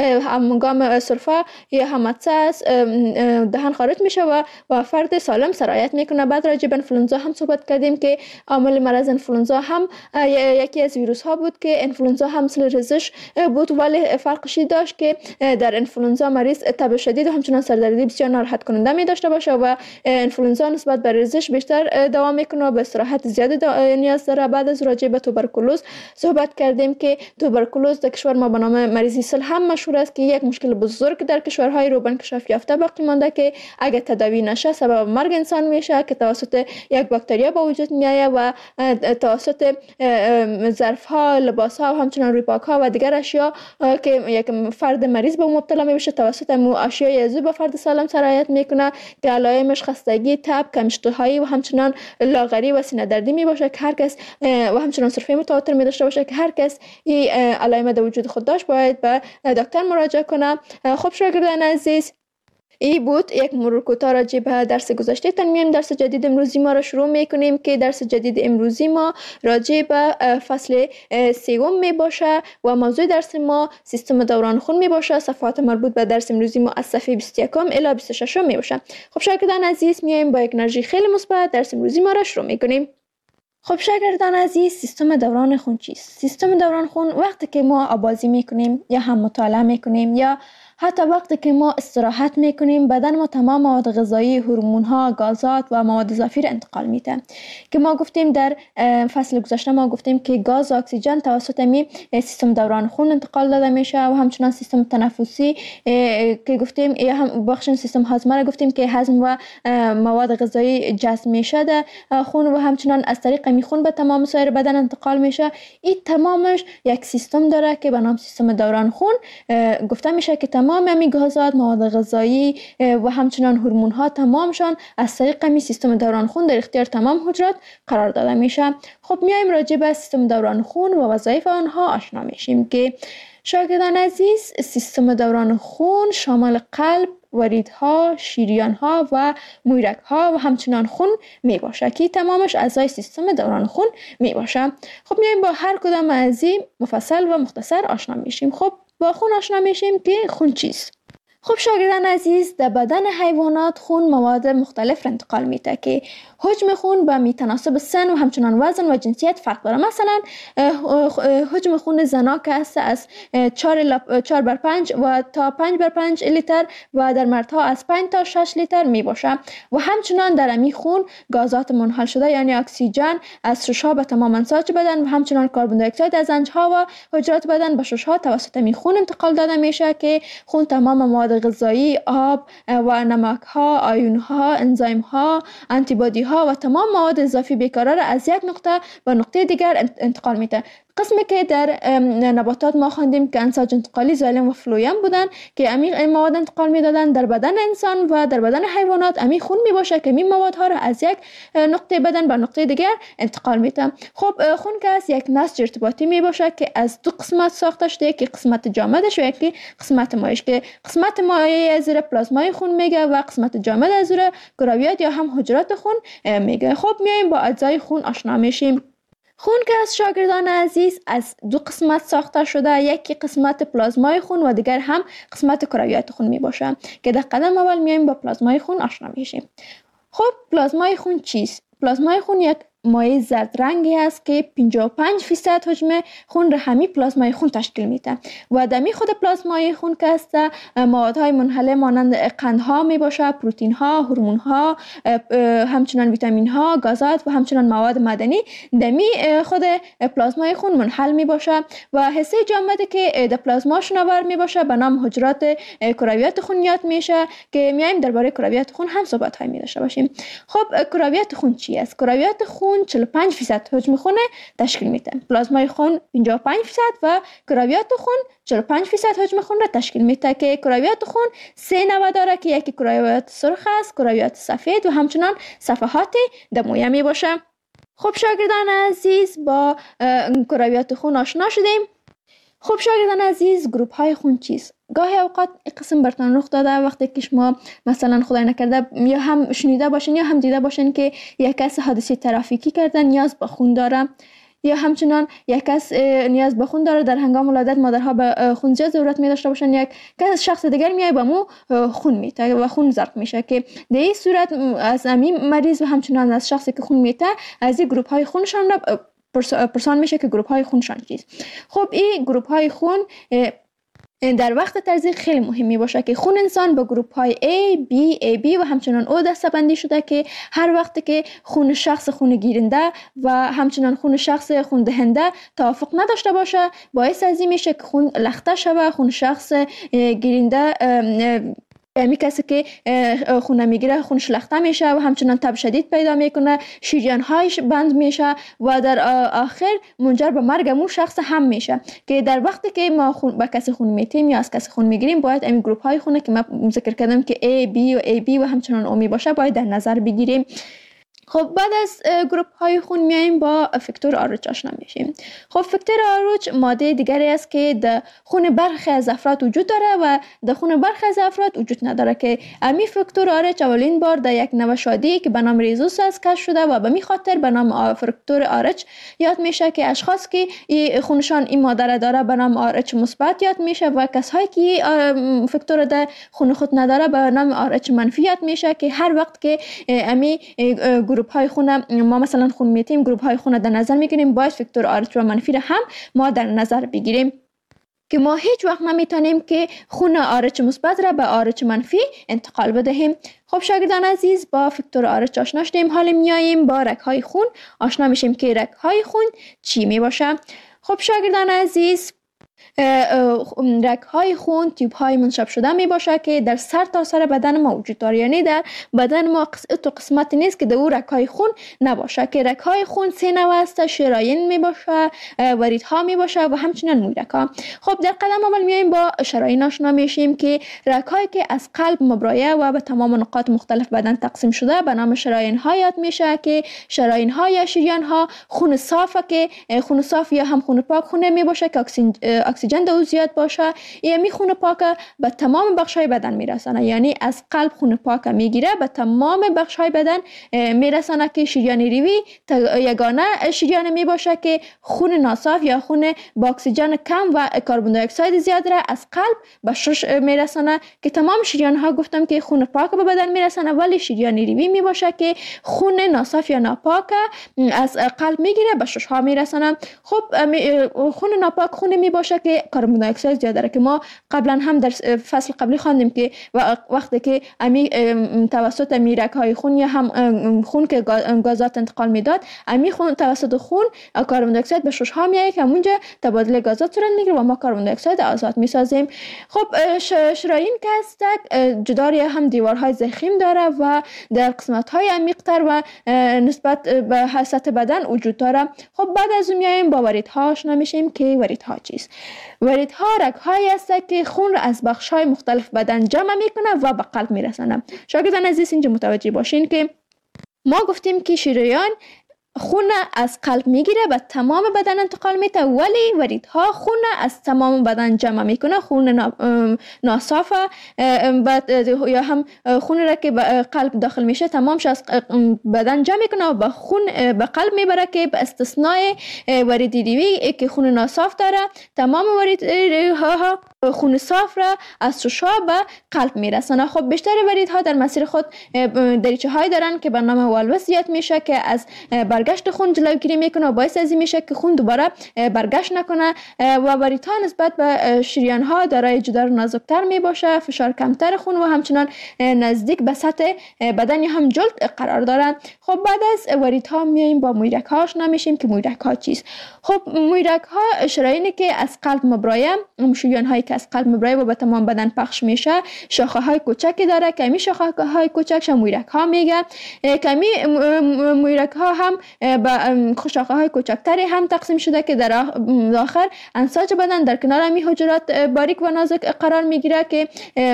هنگام سرفه یا همتسه از دهن خارج میشه و فرد سالم سرایت میکنه. بعد راجع به انفلوئنزا هم صحبت کردیم که عامل مرض انفلوئنزا هم یکی از ویروس ها بود که انفلوئنزا هم مثل ریزش بود ولی فرقشی داشت که در انفلوئنزا مریض تب شدید و همچنان سردردی بسیار ناراحت کننده می داشته باشه و انفلوئنزا نسبت به ریزش بیشتر دوام میکنه و به استراحت زیاد نیاز داره. بعد از راجع به توبرکولوز صحبت کردیم که توبرکولوز در کشور ما به نام مریضی سل هم مشهور است که یک مشکل بزرگ در کشورهای روبن انکشاف یافته باقی مانده که اگه تداوی نشه سبب مرگ انسان میشه که توسط یک باکتری به وجود میایه و توسط ظرف ها، لباس ها و همچنان روی پاک ها و دیگر اشیا که یک فرد مریض به مبتلا میشه توسط اشیای عضوی به فرد سالم سرایت میکنه که علائمش خستگی، تب، کم‌اشتهایی و همچنان لاغری و سینه دردی می باشه که هر کس و همچنان سرفه متواتر می داشته باشه که هر کس این علائم در وجود خود داشت باید به دکتر مراجعه کنه. خب شاگردان عزیز این بود یک مرور کوتاه راجع به درس گذشته. میایم درس جدید امروزی ما را شروع میکنیم که درس جدید امروزی ما راجع به فصل سوم می باشه و موضوع درس ما سیستم دوران خون می باشه. صفحات مربوط به درس امروزی ما از صفحه 21 الی 26 می باشه. خب شاگردان عزیز میایم با یک انرژی خیلی مثبت درس امروزی ما را شروع میکنیم. خب شاگردان عزیز سیستم دوران خون چیست؟ سیستم دوران خون وقتی که ما آبازی میکنیم یا هم مطالعه میکنیم یا حتی وقتی که ما استراحت میکنیم بدن ما تمام مواد غذایی، هورمون ها، گازات و مواد اضافی را انتقال میده که ما گفتیم در فصل گذشته ما گفتیم که گاز و اکسیژن توسط می سیستم دوران خون انتقال داده میشه و همچنان سیستم تنفسی که گفتیم یا هم بخش سیستم هاضمه را گفتیم که هضم و مواد غذایی جذب میشه در خون و همچنان از طریق می خون به تمام سایر بدن انتقال میشه. این تمامش یک سیستم داره که به نام سیستم دوران خون گفته میشه که تمام همین گازات، مواد غذایی و همچنان هورمون ها تمامشان از طریق همین سیستم دوران خون در اختیار تمام حجرات قرار داده میشه. خب میایم راجع به سیستم دوران خون و وظایف آنها آشنا میشیم که شاگردان عزیز سیستم دوران خون شامل قلب، وریدها، شریانها و مویرگها و همچنان خون می باشه که تمامش اعضای سیستم دوران خون می باشه. خب میایم با هر کدام از این مفصل و مختصر آشنا میشیم. خب با خون آشنا میشیم که خون چیست. خب شاگردان عزیز، در بدن حیوانات خون مواد مختلف را انتقال میده که حجم خون به میتناسب سن و همچنان وزن و جنسیت فرق داره. مثلا حجم خون زنا که است از 4/5 و تا 5/5 لیتر و در مردها از 5 تا 6 لیتر می باشه و همچنان در امی خون گازات منحل شده یعنی اکسیژن از ششها به تمام انساج بدن و همچنان کربن دی اکساید از انجها و حجرات بدن به ششها توسط امی خون انتقال داده میشه که خون تمام مواد غذایی، آب و نمک ها، آیون ها، انزایم ها، آنتی بادی ها و تمام مواد اضافی بیکران را از یک نقطه به نقطه دیگر انتقال میده. قسمی که در نباتات ما خواندیم که انساج انتقالی زایلم و فلویم بودن که امی مواد انتقال میدادن، در بدن انسان و در بدن حیوانات امی خون می باشه که این موادها را از یک نقطه بدن به نقطه دیگر انتقال میده. خب خون که از یک نسج ارتباطی می باشه که از دو قسمت ساخته شده، یکی قسمت جامدش و یکی قسمت مایعش که قسمت مایع از پلازمای خون میگه و قسمت جامد از کرویات یا هم حجرات خون میگه. خب میایم با اجزای خون آشنا میشیم. خون که از شاگردان عزیز از دو قسمت ساخته شده، یکی قسمت پلازمای خون و دیگر هم قسمت کرویات خون می باشه که در قدم اول میایم با پلازمای خون آشنا میشیم. خب پلازمای خون چیست؟ پلازمای خون یک مایع زرد رنگی است که 55% حجم خون را همین پلازمای خون تشکیل میده و دمی خود پلازمای خون که است موادهای منحله مانند قندها می باشه، پروتئین ها، هورمون ها، همچنان ویتامین ها، گازات و همچنان مواد معدنی دمی خود پلازمای خون منحل می باشه و حصه جامدی که در پلازما شناور می باشه به نام حجرات کرویات خون یاد میشه که میایم درباره کرویات خون هم صحبت های می داشته باشیم. خب کرویات خون چی است؟ کرویات خون 45% حجم خون تشکیل میده. پلازمای خون 55% و کرویات خون 45% حجم خون را تشکیل میده که کرویات خون 3 نوع داره که یکی کرویات سرخ است، کرویات سفید و همچنان صفحات دمویه می باشه. خب شاگردان عزیز با کرویات خون آشنا شدیم. خب شاگردان عزیز گروپ های خون چیست؟ گاهی اوقات این قسم برتان رخ داده وقتی که شما مثلا خدای نکرده یا هم شنیده باشین یا هم دیده باشین که یک کس حادثه ترافیکی کرده نیاز به خون داره یا همچنان یک کس نیاز به خون داره، در هنگام ولادت مادرها به خون زیاد ضرورت می داشته باشن، یک کس شخص دیگر میای به مو خون میته و خون ضرب میشه که در این صورت از همین مریض و همچنان از شخصی که خون میته از این گروپ های خونشان را پرسان میشه که گروپ های خونشان چیست. خب این گروپ های خون در وقت تزریق خیلی مهمی باشه که خون انسان به گروپ های A, B, AB و همچنان O دسته بندی شده که هر وقت که خون شخص خون گیرنده و همچنان خون شخص خون دهنده توافق نداشته باشه باعث از این میشه که خون لخته شوه، خون شخص گیرنده می کسی که خون میگیره خونش لخته میشه و همچنان تب شدید پیدا میکنه، شریان هایش بند میشه و در آخر منجر به مرگ مو شخص هم میشه که در وقتی که ما با کسی خون میتیم یا از کسی خون میگیریم باید این گروپ های خونه که ما ذکر کردم که A, B و AB و همچنان O می باشه باید در نظر بگیریم. خب بعد از گروپ های خون میایم با فاکتور آرچ آشنا میشیم. خب فاکتور آرچ ماده دیگری است که در خون برخی از افراد وجود داره و در خون برخی از افراد وجود نداره که امی فاکتور آرچ اولین بار در یک نوشادی که به نام ریزوس است کشف شده و به می خاطر به نام فاکتور آرچ یاد میشه که اشخاص که خونشان این ماده داره به نام آرچ مثبت یاد میشه و کسایی که فاکتور در خون خود نداره به نام آرچ منفی یاد میشه که هر وقت که امی گروپ های خون ما مثلا خون میتیم گروپ های خون در نظر میگیریم باید فاکتور آرچ و منفی را هم ما در نظر بگیریم که ما هیچ وقت نمیتونیم که خون آرچ مثبت را به آرچ منفی انتقال بدهیم. خب شاگردان عزیز با فاکتور آرچ آشنا شدیم، حالا میاییم با رگ های خون آشنا میشیم که رگ های خون چی می باشه. خب شاگردان عزیز رگ های خون تیوب های منشاب شده می باشه که در سر تا سر بدن ما وجود داره، یعنی در بدن ما قسمتی نیست که در او رگ های خون نباشه که رگ های خون 3 نوع است، شرايين می باشه، وریدها می باشه و همچنین مویرگ ها. خب در قدم اول میایم با شرايين آشنا میشیم که رگ هایی که از قلب مبرایه و به تمام نقاط مختلف بدن تقسیم شده به نام شرايين ها یاد میشه که شرايين ها یا شریان ها خون صافه که خون صاف یا هم خون پاک خون می باشه که اکسیژن در او زیاد باشه، یعنی خون پاک به تمام بخش‌های بدن میرسانه. یعنی از قلب خون پاک میگیره به تمام بخش‌های بدن میرسانه که شریان ریوی یگانه شریان می باشه که خون ناصاف یا خون با اکسیژن کم و کربن دی اکساید زیاد را از قلب به شش میرسانه، که تمام شریان ها گفتم که خون پاک به بدن میرسانه، ولی شریان ریوی می باشه که خون ناصاف یا ناپاک از قلب میگیره به شش ها میرسانه. خب خون ناپاک خون می باشه که کربن دی اکساید زیاد داره، که ما قبلا هم در فصل قبلی خواندیم که وقتی که امی توسط میرک های خون یا هم خون که گازات انتقال میداد، امی خون توسط خون کربن دی اکساید به شش ها میایه که اونجا تبادل گازات صورت میگیره و ما کربن دی اکساید آزاد میسازیم. خب شرايين که هستک جداری هم دیوارهای ضخیم داره و در قسمت های عمیق‌تر و نسبت به سطح بدن وجود داره. خب بعد از اون میایم با وریدها آشنا میشیم که وریدها چیست. وریدها رگ‌هایی هستند که خون را از بخش‌های مختلف بدن جمع میکنه و به قلب میرسانه. شاگردان عزیز اینجا متوجه باشین که ما گفتیم که شریان خون از قلب میگیره به تمام بدن انتقال میده، ولی وریدها خون از تمام بدن جمع میکنه. خون ناصاف یا هم خون را که به قلب داخل میشه تمامش از بدن جمع میکنه و به قلب میبره، که به استثنای ورید ریوی که خون ناصاف داره، تمام وریدها خون صاف را از ششا به قلب میرسانه. خب بیشتر وریدها در مسیر خود دریچه های دارن که به نام والوس زیاد میشه که از برگشت خون جلوگیری میکنه و باعث از این میشه که خون دوباره برگشت نکنه و وریدها نسبت به شریان ها دارای جدار نازکتر میباشه، فشار کمتر خون و همچنان نزدیک به سطح بدن هم جلد قرار دارن. خب بعد از وریدها میایم با مویرک ها آشنا میشیم که مویرک ها چیست. خب مویرک ها شرايينی که از قلب مبرایه، شریان هایی که از قلب مبرایه و به تمام بدن پخش میشه، شاخه های کوچکی داره که می شاخه های کوچکش مویرک ها میگه، که مویرک ها هم به شاخه های کوچکتری هم تقسیم شده که در آخر انساج بدن در کنار می حجرات باریک و نازک قرار میگیره که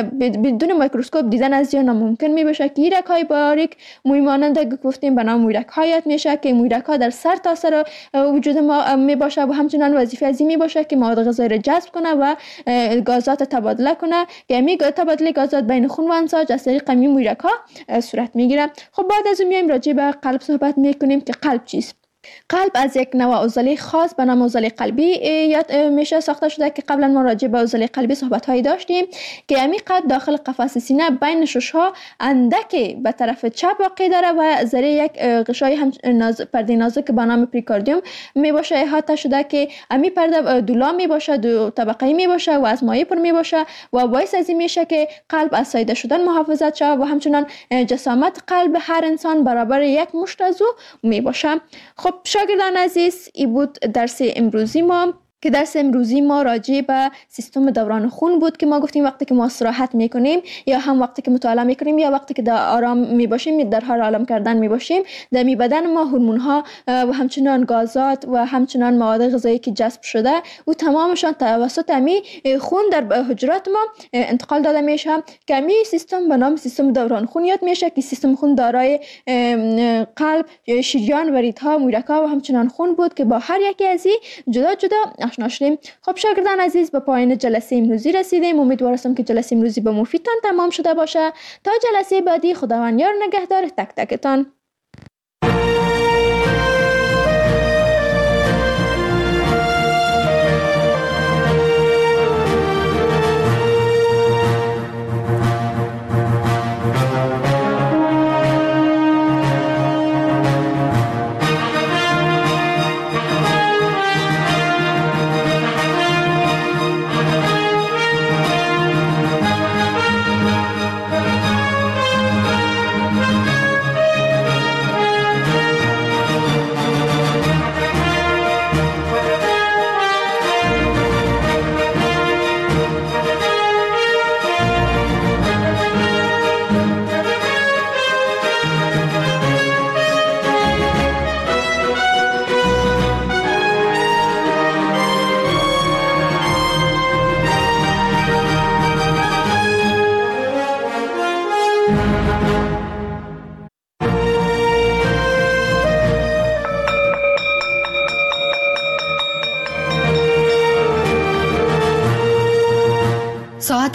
بدون میکروسکوپ دیدن از یا ناممکن می بشه. که این رگ های باریک موی مانند گفتیم به نام مویرک ها یاد میشه که مویرک ها در سر تا سر وجود ما می باشه و همچنان وظیفه از این می باشه که مواد غذایی را جذب کنه و گازات تبادله کنه، که امی تبادله گازات بین خون و انساج از طریق امی مویرک ها صورت میگیره. خب بعد از اون میایم راجع به قلب صحبت میکنیم که قلب چیست. قلب از یک نوع عضله خاص به نام عضله قلبی یاد میشه ساخته شده که قبلا ما راجع به عضله قلبی صحبت هایی داشتیم که امی قلب داخل قفس سینه بین ششها اندک به طرف چپ واقع داره و ذره یک غشای هم پرده نازک به نام پریکاردیوم می باشه احاطه شده، که امی پرده دولا می باشه، دو طبقه‌ای می باشه و از مایع پر می باشه و باعث از این میشه که قلب از ساییده شدن محافظت شه و همچنان جسامت قلب هر انسان برابر یک مشت از او می باشه. خب شاگردان عزیز، این بود درس امروزی ما که درس امروزی ما راجع به سیستم دوران خون بود که ما گفتیم وقتی که ما استراحت میکنیم یا هم وقتی که مطالعه میکنیم یا وقتی که در آرام میباشیم، در حال آرام کردن میباشیم، در بدن ما هورمون ها و همچنان گازات و همچنان مواد غذایی که جذب شده و تمامشان توسط امی خون در حجرات ما انتقال داده میشه، که امی سیستم به نام سیستم دوران خون یاد میشه که سیستم خون دارای قلب، شریان، وریدها، مویرک ها و همچنان خون بود که با هر یکی از این جدا جدا آشنا شدیم. خب شاگردان عزیز، به پایان جلسه امروزی رسیدیم. امیدوار هستم که جلسه امروزی به مفیدتان تمام شده باشه. تا جلسه بعدی، خداوند یار نگهدار تک تکتان.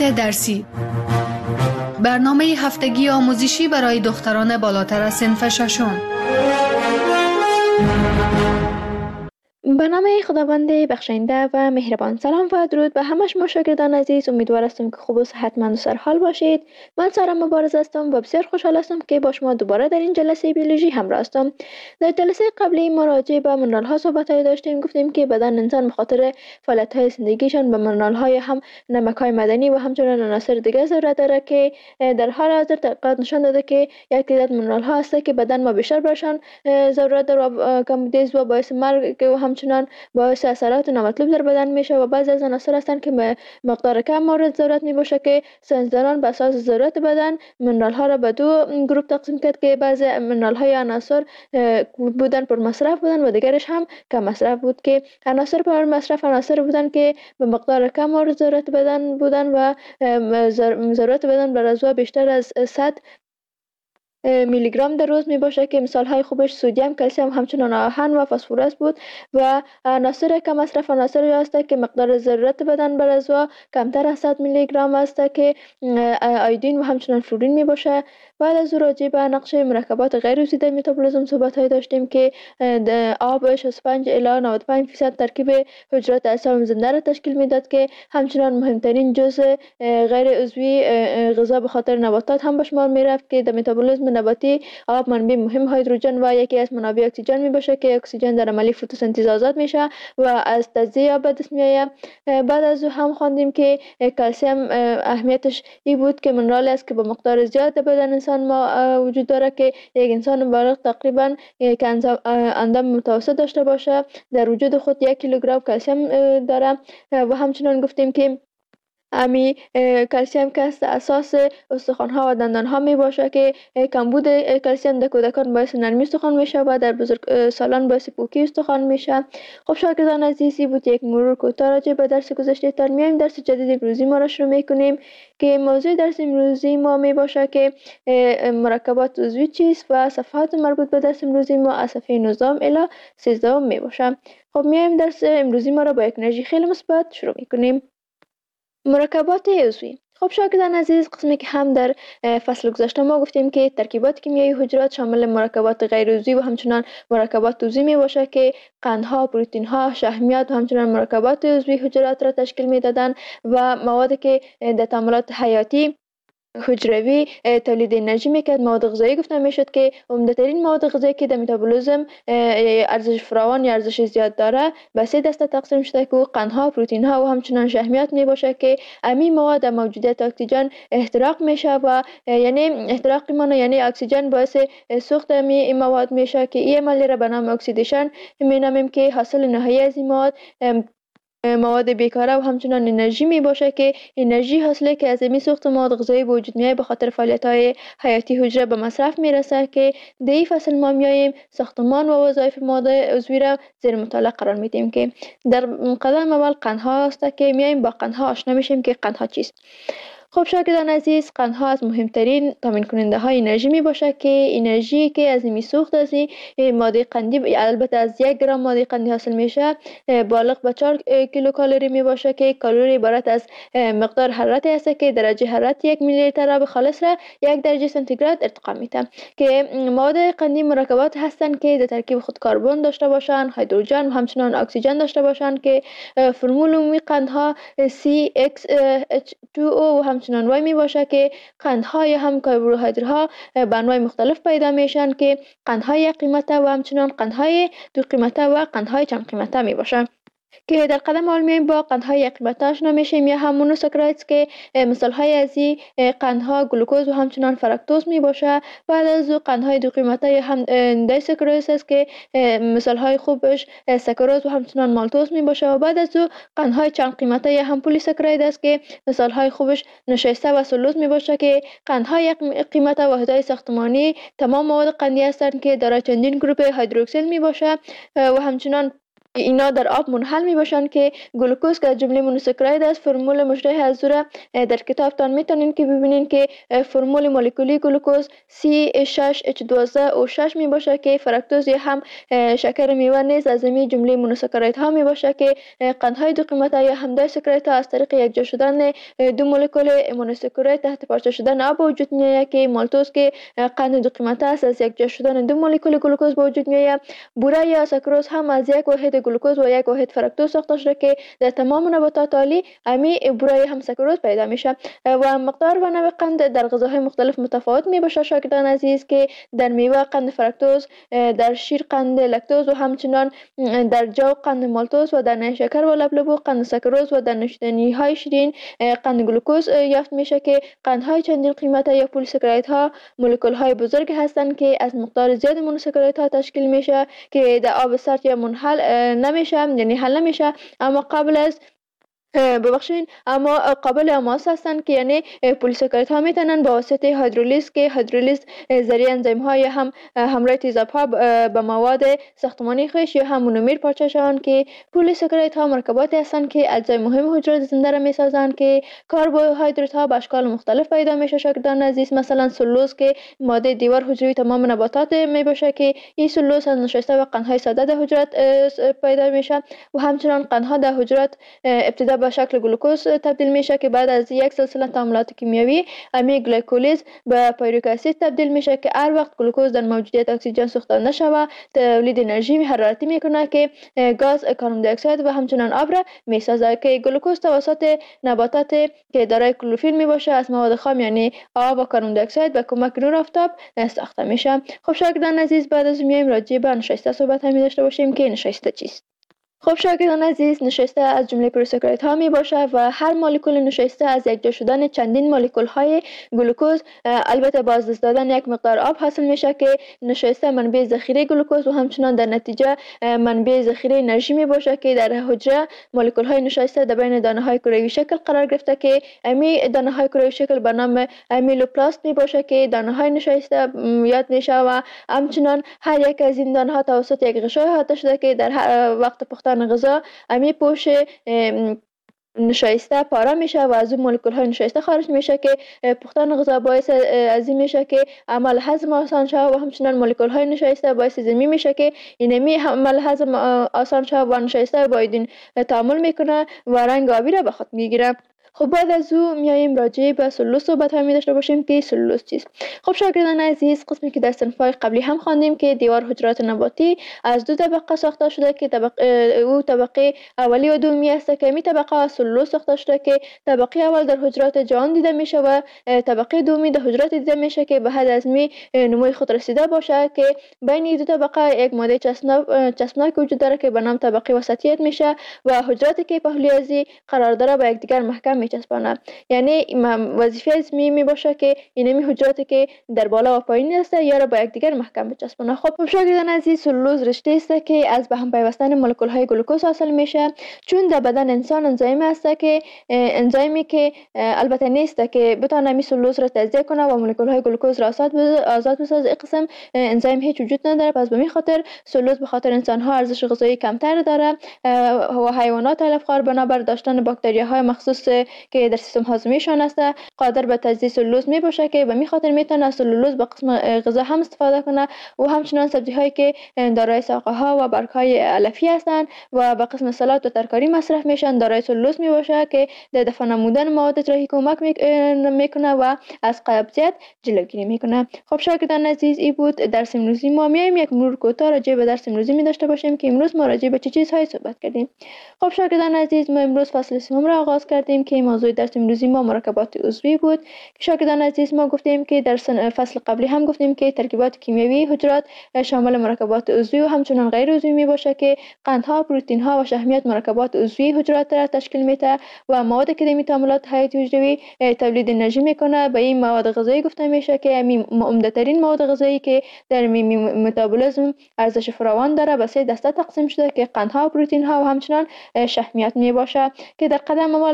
درسی. برنامه هفتگی آموزشی برای دختران بالاتر از صنف ششم. به نام خداوند بخشنده و مهربان. سلام و درود به همه شما شاگردان عزیز. امیدوار هستم که خوب و صحتمند و سرحال باشید. من سارا مبارز هستم و بسیار خوشحال هستم که با شما دوباره در این جلسه بیولوژی همراه هستم. در جلسه قبلی ما راجع به منرال ها صحبت داشتیم. گفتیم که بدن انسان به خاطر فعالیت های زندگیشان به منرال های هم نمک های معدنی و همچنین عناصر دیگر ضرورت داره که در حال حاضر تحقیقات نشان داده که یک تعداد منرال ها هست که بدن ما بیشتر برشان ضرورت داره و کمبودیز و باعث مرگ و همچنان باعث اثرات نامطلوب در بدن میشه و بعضی از عناصر هستند که مقدار کم مورد ضرورت میباشه که ساینسدانان به اساس ضرورت بدن منرال ها را به دو گروه تقسیم کرد که بعضی منرال های عناصر بودن پر مصرف بودن و دیگرش هم کم مصرف بود. که عناصر پر مصرف عناصر بودن که به مقدار کم مورد ضرورت بدن بودن و ضرورت بدن بر عضو بیشتر از 100 میلی گرم در روز می باشه که مثال های خوبش سدیم، کلسیم، همچنان آهن و فسفرس بود. و عناصر کم مصرف عناصری است که مقدار ضرورت بدن بر عضو کمتر از 100 میلی گرم است که آیودین و همچنان فلورین می باشه. بعد از راجع به نقش مرکبات غیر عضوی در متابولیسم صحبت های داشتیم که آب 65 الی 95% ترکیب حجرات اجسام زنده را تشکیل میداد که همچنان مهمترین جزء غیر عضوی غذا به خاطر نباتات هم به شمار می رفت که در متابولیسم نباتی آب منبع مهم هیدروژن و یکی از منابع اکسیژن می باشه که اکسیژن در عملی فتوسنتز آزاد میشه و از تجزیه آب به دست میآید. بعد از هم خواندیم که کلسیم اهمیتش این بود که منرال است که با مقدار زیاد در بدن انسان ما وجود داره که یک انسان بالغ تقریبا که اندام متوسط داشته باشه در وجود خود 1 کیلوگرم کلسیم داره. و همچنان گفتیم که امی کلسیم که اساس استخوان ها و دندان ها می باشه که کمبود کلسیم در کودکان باعث نرمی استخوان میشه و در بزرگ سالان باعث پوکی استخوان میشه. خب شاگردان عزیزی بود یک مرور کوتاه راجع به درس گذشته. تا میایم درس جدید امروزی ما را شروع میکنیم که موضوع درس امروزی ما می باشه که مرکبات عضوی چیست و صفحات مربوط به درس امروزی ما از صفحه 19 الی 13 می باشه. خب میایم درس امروزی ما را با یک انرژی خیلی مثبت شروع میکنیم. مرکبات عضوی. خب شاگردان عزیز، قسمی که هم در فصل گذشته ما گفتیم که ترکیبات کیمیایی حجرات شامل مرکبات غیر عضوی و همچنان مرکبات عضوی می باشه که قندها، پروتئین ها، شحمیات و همچنان مرکبات عضوی حجرات را تشکیل می دادن و موادی که در تعاملات حیاتی حجروی تولید انرژی میکرد. مواد غذایی گفته میشد که عمده‌ترین مواد غذایی که در متابولیسم ارزش فراوان یا ارزش زیاد داره به 3 دسته تقسیم شده که قندها، پروتئین ها و همچنان شحمیات می باشه که امی مواد در موجودیت اکسیژن احتراق میشه و یعنی احتراق میمونه، یعنی اکسیژن باعث سوخت این مواد میشه که این عمل را به نام اکسیدیشن مینامیم که حاصل نهایی از این مواد بیکاره و همچنان انرژی می باشه که انرژی حاصله که از این سوخت مواد غذایی به وجود میاد به خاطر فعالیت‌های حیاتی حجره به مصرف میرسه. که در این فصل ما میایم ساختمان و وظایف مواد عضوی را زیر مطالعه قرار میدیم که در قدم اول قندها است که میایم با قندها آشنا میشیم که قندها چیست. خب شاگردان عزیز، قندها از مهمترین تامین کننده های انرژی می باشه که انرژی که از این سوخت از این ماده قندی، البته از 1 گرم ماده قندی حاصل میشه، بالغ به 4 کیلو کالری می باشه که کالری عبارت از مقدار حرارتی است که درجه حرارت 1 میلی لیتر آب خالص را 1 درجه سانتیگراد ارتقا میده. که مواد قندی مرکبات هستند که در ترکیب خود کربن داشته باشند، هیدروژن و همچنان اکسیژن داشته باشند که فرمول عمومی قندها CxH2O و همچنان وای می باشه که قندهای هم کربوهیدراتها به انواع مختلف پیدا میشن که قندهای قیمته و همچنان قندهای دو قیمته و قندهای چند قیمته می باشن. که در قدم اول میایم با قندهای قیمته آشنا میشیم یا هم مونوساکرایدز که مثال های از این قندها گلوکوز و همچنان فرکتوز می باشه. بعد از قندهای دو قیمته یا هم دیساکاریدز است که مثال های خوبش ساکاروز و همچنان مالتوز می باشه. و بعد از قندهای چند قیمته یا هم پلیساکراید است که مثال های خوبش نشایسته و سلوز می باشه. که قندهای قیمته واحدهای ساختمانی تمام مواد قندی هستند که دارای چندین گروه هیدروکسیل می باشه و همچنان اینا در آب منحل می باشند که گلوکوز که از جمله مونوساکراید است. فرمول مشابه از او در کتابتان میتونین که ببینین که فرمول مولکولی گلوکوز C6H12O6 می باشه که فرکتوز یا هم شکر میوه نیز از این جمله مونوساکراید ها می باشه که قندهای دو قیمته یا هم دیساکراید ها از طریق یکجا شدن دو مولکول مونوساکراید تحت پارچه شدن آب وجود میآید که مالتوز که قند دو قیمته است از یکجا شدن دو مولکول گلوکوز به وجود میآید. بوره یا ساکروز هم از یک واحد گلوکوز و یک واحد فرکتوز ساخته شده که در تمام نباتات عالی امی بوره هم ساکروز پیدا میشه و مقدار و نوع قند در غذاهای مختلف متفاوت می باشه. شاگردان عزیز که در میوه قند فرکتوز، در شیر قند لکتوز و همچنان در جو قند مالتوز و در نیشکر و لبلبو قند ساکروز و در نوشیدنی های شیرین قند گلوکوز یافت میشه که قندهای چندین قیمته یا پلیساکراید ها مولکول های بزرگ هستند که از مقدار زیاد مونوساکراید ها تشکیل میشه که در آب سرد یا منحل نمیشه، یعنی حل نمیشه، اما قابل اماس هستند که یعنی پلیساکراید ها میتونن با واسطه هیدرولیز که هیدرولیز ذریعه انزیم ها یا هم همراه تیزاب ها به مواد ساختمانی خویش یا هم مونومر پارچه شوند که پلیساکراید ها مرکباتی هستند که اجزای مهم حجرات زنده را میسازند که کربوهیدرات ها به اشکال مختلف پیدا میشه. شاگردان عزیز مثلا سلوز که ماده دیوار حجروی تمام نباتات می باشه که این سلوز از نشسته و قندهای ساده در حجرات پیدا میشه و همچنان قندها در حجرات ابتدا به شکل گلوکوز تبدیل میشه که بعد از یک سلسله تعاملات کیمیایی امی گلیکولیز به پیرویک اسید تبدیل میشه که هر وقت گلوکوز در موجودیت اکسیژن سوخته نشود تولید انرژی حرارتی میکنه که گاز کاربن دی اکساید و همچنان آب را میسازه که گلوکوز توسط نباتات که دارای کلروفیل می باشه از مواد خام یعنی آب و کاربن دی اکساید به کمک نور آفتاب ساخته میشه. خب شاگردان عزیز بعد از میایم راجع به نشسته صحبت هم داشته باشیم که نشسته چیست. خب شاگردان عزیز نشسته از جمله پلیساکراید ها می باشه و هر مولکول نشسته از یکجا شدن چندین مولکول های گلوکوز البته با از دست دادن یک مقدار آب حاصل میشه که نشسته منبع ذخیره گلوکوز و همچنان در نتیجه منبع ذخیره انرژی می باشه که در حجره مولکول های نشسته در بین دانه های کروی شکل قرار گرفته که امی دانه های کروی شکل به نام امیلوپلاست می باشه که دانه های نشسته یاد میشه و همچنان هر یک از این دانه ها توسط یک غشای احاطه شده که در وقت پختن غذا امی پوش نشایسته پاره میشه و از اون مولکول های نشایسته خارج میشه که پختن غذا باعث از این میشه که عمل هضم آسان شه و همچنان مولکول های نشایسته باعث زمین میشه که اینمی عمل هضم آسان شه و نشایسته با این تعامل میکنه و رنگ آبی را به خود میگیره. خب بعد از او میایم راجع به سلوز صحبت هم داشته باشیم که سلوز چیست. خب شاگردان عزیز قسمی که در صنف‌های قبلی هم خواندیم که دیوار حجرات نباتی از دو طبقه ساخته شده که طبقه اولی و دومی است که می طبقه از سلوز ساخته شده که طبقه اول در حجرات جان دیده میشه و طبقه دومی در حجرات دیده میشه که به حد از می نموی خود رسیده باشه که بین دو طبقه یک ماده چسبناک وجود داره که به نام طبقه وسطیت میشه و حجراتی که پهلوی ازی قرار داره به یکدیگر محکم میچسبانه. یعنی وظیفه از می باشه که اینمی حجراتی که در بالا و پایین است یا را با یکدیگر محکم بچسبانه. خب شاگردان عزیز سلوز رشته است که از به هم پیوستن مولکول های گلوکوز حاصل میشه چون در بدن انسان انزیم است که انزیمی که البته نیست که بتونه می سلوز را تجزیه کنه و مولکول های گلوکوز را آزاد بسازه. این قسم انزیم هیچ وجود نداره. پس به می خاطر سلوز به خاطر انسان ها ارزش غذایی کمتر داره و حیوانات علفخوار بنابر داشتن باکتریاهای مخصوص که در سیستم هاضمه‌شان است قادر به تجزیه سلوز می باشه که به می خاطر میتونه سلولوز به قسم غذا هم استفاده کنه و همچنان سبزی هایی که دارای ساقه ها و برگ های علفی هستند و به قسم سالاد و ترکاری مصرف میشن دارای سلولوز می باشه که در دفع نمودن مواد اطراحی کمک میکنه و از قبضیت جلوگیری میکنه. خب شاگردان عزیز این بود درس امروزی ما. میایم یک مرور کوتاه راجع به درس امروزی می داشته باشیم که امروز ما راجع به چه چیزهایی صحبت کردیم. خب شاگردان عزیز ما امروز فصل سوم را آغاز کردیم که موضوع درس امروزی ما مرکبات عضوی بود. شاگردان عزیز ما گفتیم که در فصل قبلی هم گفتیم که ترکیبات کیمیایی حجرات شامل مرکبات عضوی و همچنان غیر عضوی می باشه که قندها، پروتئین ها و شحمیات مرکبات عضوی حجرات را تشکیل میده و مواد که در تعاملات حیاتی حجروی تولید انرژی میکنه. به این مواد غذایی گفته میشه که عمده ترین مواد غذایی که در متابولیسم ارزش فراوان داره به 3 دسته تقسیم شده که قندها، پروتئین ها و همچنان شحمیات می باشه که در قدم اول با قندها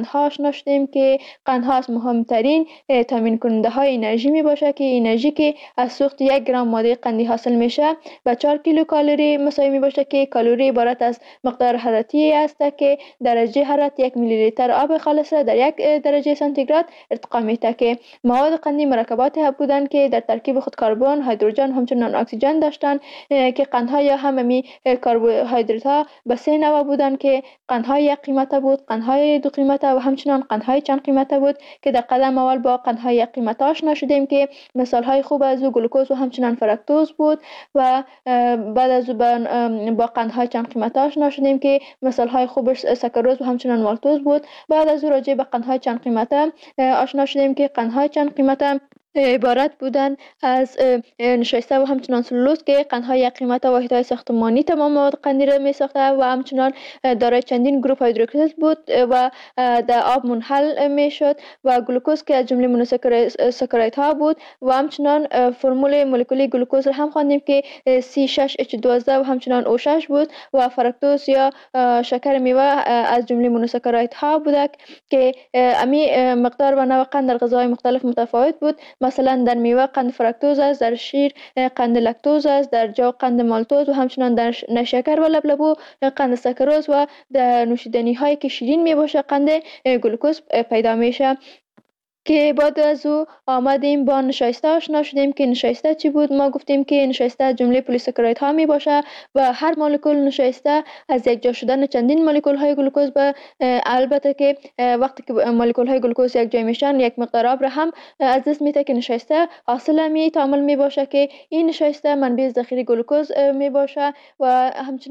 قندها آشنا شدیم که قندها از مهمترین تامین کننده های انرژی می باشه که انرژی که از سوخت 1 گرم ماده قندی حاصل میشه و 4 کیلو کالری مساوی می باشه که کالری عبارت از مقدار حرارتی است که درجه حرارت 1 میلی لیتر آب خالص در 1 درجه سانتیگراد ارتقا میده که مواد قندی مرکباتی بودند که در ترکیب خود کربن، هیدروژن همچنین اکسیژن داشتند که قندها یا هممی کربوهیدرات ها به 3 نوع بودند که قندهای 1 قیمته بود، قندهای 2 قیمته و همچنین قندهای چند قیمته بود که در قدم اول با قندهای 1 قیمته آشنا شدیم که مثال های خوب از او گلوکوز و همچنین فرکتوز بود و بعد از با قندهای چند قیمته آشنا شدیم که مثال های خوبش سکروز و همچنین مالتوز بود. بعد از او راجع به قندهای چند قیمته آشنا شدیم که قندهای چند قیمته عبارت بودند از نشایسته و همچنان سلولوز که قندهای 1 قیمته واحدهای ساختمانی تمام مواد قندی را می ساخته و همچنان دارای چندین گروپ هیدروکسید بود و در آب منحل می شد و گلوکوز که از جمله مونوساکاریدها ها بود و همچنان فرمول مولکولی گلوکوز را هم خواندیم که C6H12 و همچنان O6 بود و فرکتوز یا شکر میوه از جمله مونوساکاریدها ها بود که امی مقدار و نوع قند در غذاهای مختلف متفاوت بود. مثلا در میوه قند فرکتوز است، در شیر قند لکتوز است، در جو قند مالتوز و همچنان در نشکر و لبلبو قند سکروز و در نوشیدنی هایی که شیرین می باشه قند گلوکوز پیدا میشه. که بعد از او آمدیم با نشایسته آشنا شدیم که نشایسته چی بود. ما گفتیم که نشایسته جمله پلیساکاریدها می باشه و هر مولکول نشایسته از یک جا شدن چندین مولکول های گلوکوز به البته که وقتی که مولکول های گلوکوز یک جای میشن یک مقدار آب را هم از دست میده که نشایسته حاصل می تعامل می باشه که این نشایسته منبع ذخیره گلوکوز می باشه و همچنین